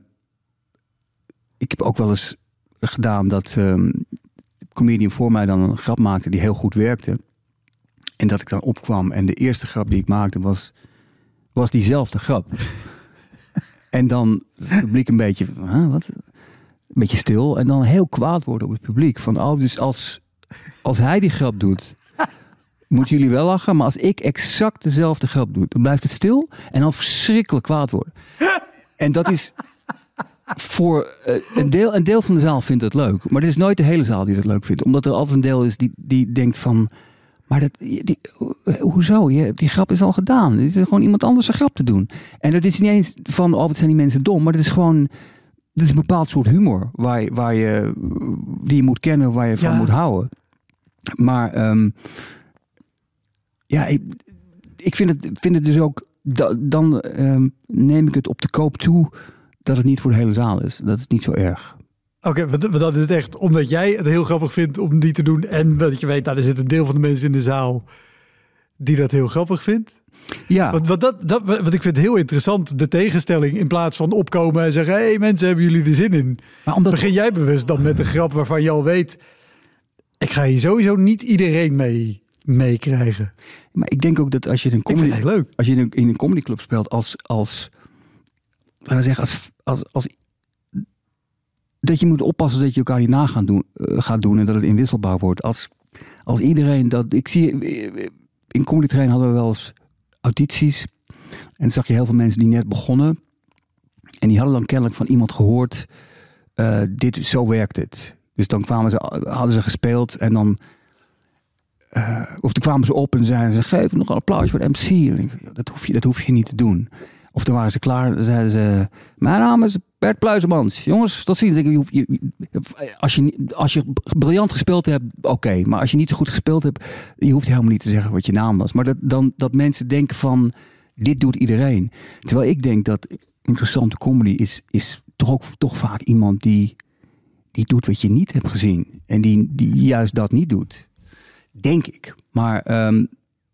ik heb ook wel eens gedaan dat um, de comedian voor mij dan een grap maakte die heel goed werkte. En dat ik dan opkwam en de eerste grap die ik maakte was, was diezelfde grap. En dan het publiek een beetje, huh, wat? Een beetje stil. En dan heel kwaad worden op het publiek. Van, oh, dus als, als hij die grap doet, moeten jullie wel lachen. Maar als ik exact dezelfde grap doe, dan blijft het stil. En dan verschrikkelijk kwaad worden. En dat is voor uh, een, deel, een deel van de zaal vindt het leuk. Maar het is nooit de hele zaal die het leuk vindt. Omdat er altijd een deel is die, die denkt van, maar dat, die, hoezo? Je, die grap is al gedaan. Het is gewoon iemand anders een grap te doen. En dat is niet eens van, oh, wat zijn die mensen dom. Maar het is gewoon, dit is een bepaald soort humor. Waar, waar je, die je moet kennen, waar je van ja. moet houden. Maar um, ja, ik, ik vind, het, vind het dus ook, da, dan um, neem ik het op de koop toe dat het niet voor de hele zaal is. Dat is niet zo erg. Oké, okay, maar dat is het echt omdat jij het heel grappig vindt om die te doen. En dat je weet, nou, er zit een deel van de mensen in de zaal die dat heel grappig vindt. Ja. Want, wat dat, dat, wat ik vind heel interessant, de tegenstelling in plaats van opkomen en zeggen, hé hey, mensen, hebben jullie er zin in? Maar omdat begin jij bewust dan met een grap waarvan je al weet, ik ga hier sowieso niet iedereen mee meekrijgen. Maar ik denk ook dat als je een comedy, ik vind het heel leuk. Als je in een, in een comedyclub speelt, als, als, laten we zeggen, als, als, als dat je moet oppassen dat je elkaar niet na gaan doen, uh, gaat doen en dat het inwisselbaar wordt. Als, als iedereen dat, ik zie, in Comedy Train hadden we wel eens audities en dan zag je heel veel mensen die net begonnen en die hadden dan kennelijk van iemand gehoord, uh, dit, zo werkt het. Dus dan kwamen ze, hadden ze gespeeld en dan Uh, of toen kwamen ze op en zeiden ze, geef nog een applaus voor de M C. En ik, dat, hoef je, dat hoef je niet te doen. Of toen waren ze klaar en zeiden ze, mijn naam is Bert Pluijzemans. Jongens, tot ziens. Je, je, als, je, als je briljant gespeeld hebt, oké. Okay. Maar als je niet zo goed gespeeld hebt, je hoeft helemaal niet te zeggen wat je naam was. Maar dat, dan, dat mensen denken van, dit doet iedereen. Terwijl ik denk dat interessante comedy is, is toch ook toch vaak iemand die, die doet wat je niet hebt gezien. En die, die juist dat niet doet. Denk ik. Maar, um,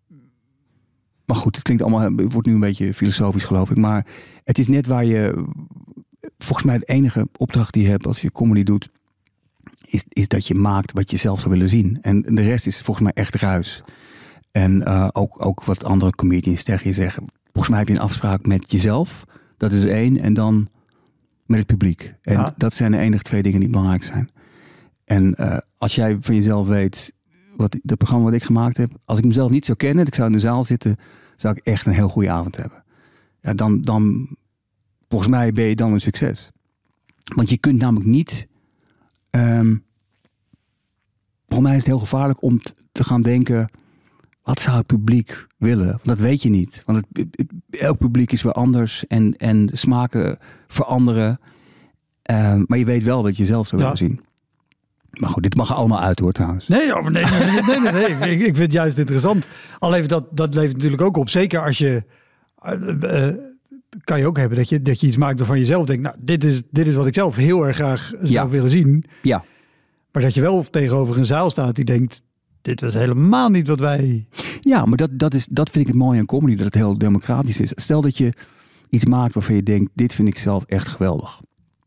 maar goed, het klinkt allemaal, het wordt nu een beetje filosofisch geloof ik. Maar het is net waar je, volgens mij de enige opdracht die je hebt als je comedy doet, is, is dat je maakt wat je zelf zou willen zien. En de rest is volgens mij echt ruis. En uh, ook, ook wat andere comedians tegen je zeggen. Volgens mij heb je een afspraak met jezelf. Dat is er één. En dan met het publiek. En ja. dat zijn de enige twee dingen die belangrijk zijn. En uh, als jij van jezelf weet, wat het programma wat ik gemaakt heb, als ik mezelf niet zou kennen, ik zou in de zaal zitten, zou ik echt een heel goede avond hebben. Ja, dan, dan volgens mij ben je dan een succes. Want je kunt namelijk niet... Um, volgens mij is het heel gevaarlijk om t- te gaan denken... wat zou het publiek willen? Want dat weet je niet. Want het, het, elk publiek is weer anders en, en smaken veranderen. Um, maar je weet wel wat je zelf zou ja. willen zien. Maar goed, dit mag er allemaal uit hoor trouwens. Nee, oh, nee, nee, nee, nee, nee, nee. Ik, ik vind het juist interessant. Al even dat, dat levert natuurlijk ook op. Zeker als je... Uh, uh, kan je ook hebben dat je, dat je iets maakt waarvan je zelf denkt... nou, dit is, dit is wat ik zelf heel erg graag zou ja. willen zien. Ja. Maar dat je wel tegenover een zaal staat die denkt... dit was helemaal niet wat wij... Ja, maar dat, dat, is, dat vind ik het mooie aan comedy, dat het heel democratisch is. Stel dat je iets maakt waarvan je denkt... dit vind ik zelf echt geweldig.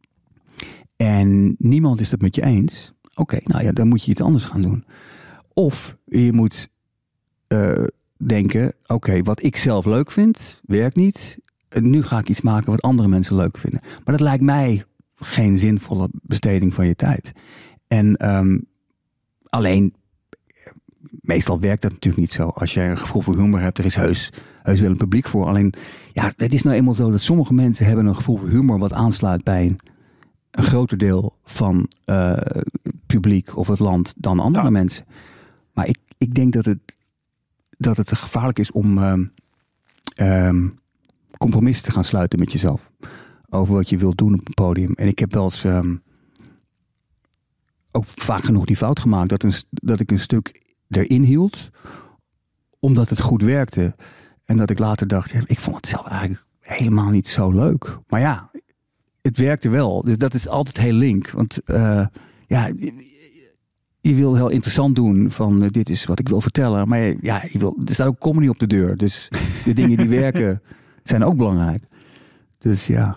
En niemand is het met je eens... Oké, okay, nou ja, dan moet je iets anders gaan doen. Of je moet uh, denken, oké, okay, wat ik zelf leuk vind, werkt niet. En nu ga ik iets maken wat andere mensen leuk vinden. Maar dat lijkt mij geen zinvolle besteding van je tijd. En um, alleen, meestal werkt dat natuurlijk niet zo. Als je een gevoel voor humor hebt, er is heus, heus wel een publiek voor. Alleen, ja, het is nou eenmaal zo dat sommige mensen hebben een gevoel voor humor wat aansluit bij een een groter deel van uh, publiek of het land dan andere ja. mensen. Maar ik, ik denk dat het, dat het gevaarlijk is om um, um, compromissen te gaan sluiten met jezelf. Over wat je wilt doen op een podium. En ik heb wel eens um, ook vaak genoeg die fout gemaakt. Dat, een, dat ik een stuk erin hield. Omdat het goed werkte. En dat ik later dacht, ja, ik vond het zelf eigenlijk helemaal niet zo leuk. Maar ja, het werkte wel. Dus dat is altijd heel link. Want uh, ja, je, je wil heel interessant doen van uh, dit is wat ik wil vertellen. Maar ja, je wil, er staat ook comedy op de deur. Dus de dingen die werken zijn ook belangrijk. Dus ja.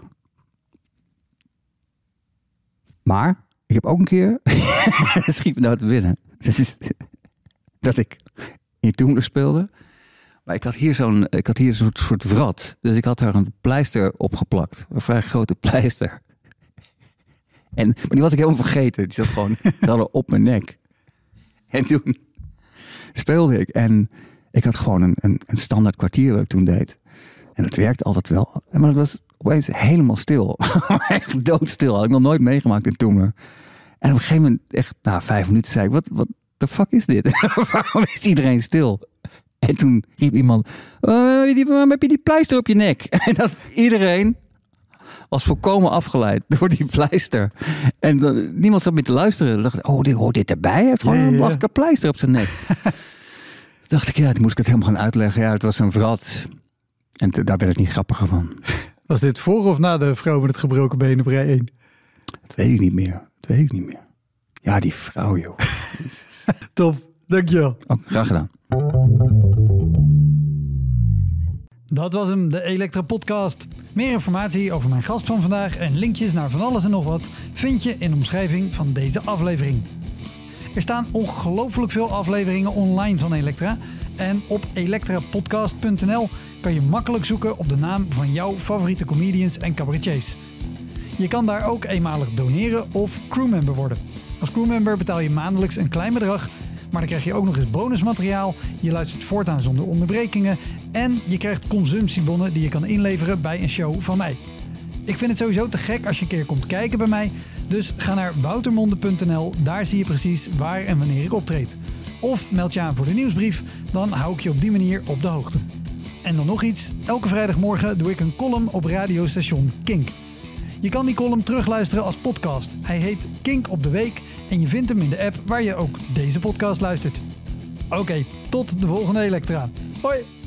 Maar ik heb ook een keer... schiet me nou te binnen. Dat is dat ik in Toemler speelde. Maar ik had hier zo'n, ik had hier een soort, soort wrat. Dus ik had daar een pleister opgeplakt. Een vrij grote pleister. En, maar die was ik helemaal vergeten. Die zat gewoon op mijn nek. En toen speelde ik. En ik had gewoon een, een, een standaard kwartier wat ik toen deed. En het werkte altijd wel. Maar het was opeens helemaal stil. Echt doodstil. Had ik nog nooit meegemaakt in Toemler. En op een gegeven moment, echt na vijf minuten, zei ik... Wat, wat de fuck is dit? Waarom is iedereen stil? En toen riep iemand, waarom heb je die pleister op je nek? En dat iedereen was volkomen afgeleid door die pleister. En dan, niemand zat meer te luisteren. Dan dacht ik, oh, dit, hoort dit erbij? Hij heeft gewoon ja, ja. een belachelijke pleister op zijn nek. Toen dacht ik, ja, toen moest ik het helemaal gaan uitleggen. Ja, het was een wrat. En t- daar werd het niet grappiger van. Was dit voor of na de vrouw met het gebroken been op rij één? Dat weet ik niet meer. Dat weet ik niet meer. Ja, die vrouw, joh. Top, dankjewel. Oh, graag gedaan. Dat was hem, de Elektra Podcast. Meer informatie over mijn gast van vandaag en linkjes naar van alles en nog wat vind je in de omschrijving van deze aflevering. Er staan ongelooflijk veel afleveringen online van Elektra. En op elektra podcast punt n l kan je makkelijk zoeken op de naam van jouw favoriete comedians en cabaretiers. Je kan daar ook eenmalig doneren of crewmember worden. Als crewmember betaal je maandelijks een klein bedrag, maar dan krijg je ook nog eens bonusmateriaal. Je luistert voortaan zonder onderbrekingen en je krijgt consumptiebonnen die je kan inleveren bij een show van mij. Ik vind het sowieso te gek als je een keer komt kijken bij mij. Dus ga naar woutermonde punt n l, daar zie je precies waar en wanneer ik optreed. Of meld je aan voor de nieuwsbrief, dan hou ik je op die manier op de hoogte. En dan nog iets, elke vrijdagmorgen doe ik een column op radiostation Kink. Je kan die column terugluisteren als podcast. Hij heet Kink op de Week en je vindt hem in de app waar je ook deze podcast luistert. Oké, okay, tot de volgende Elektra. Hoi!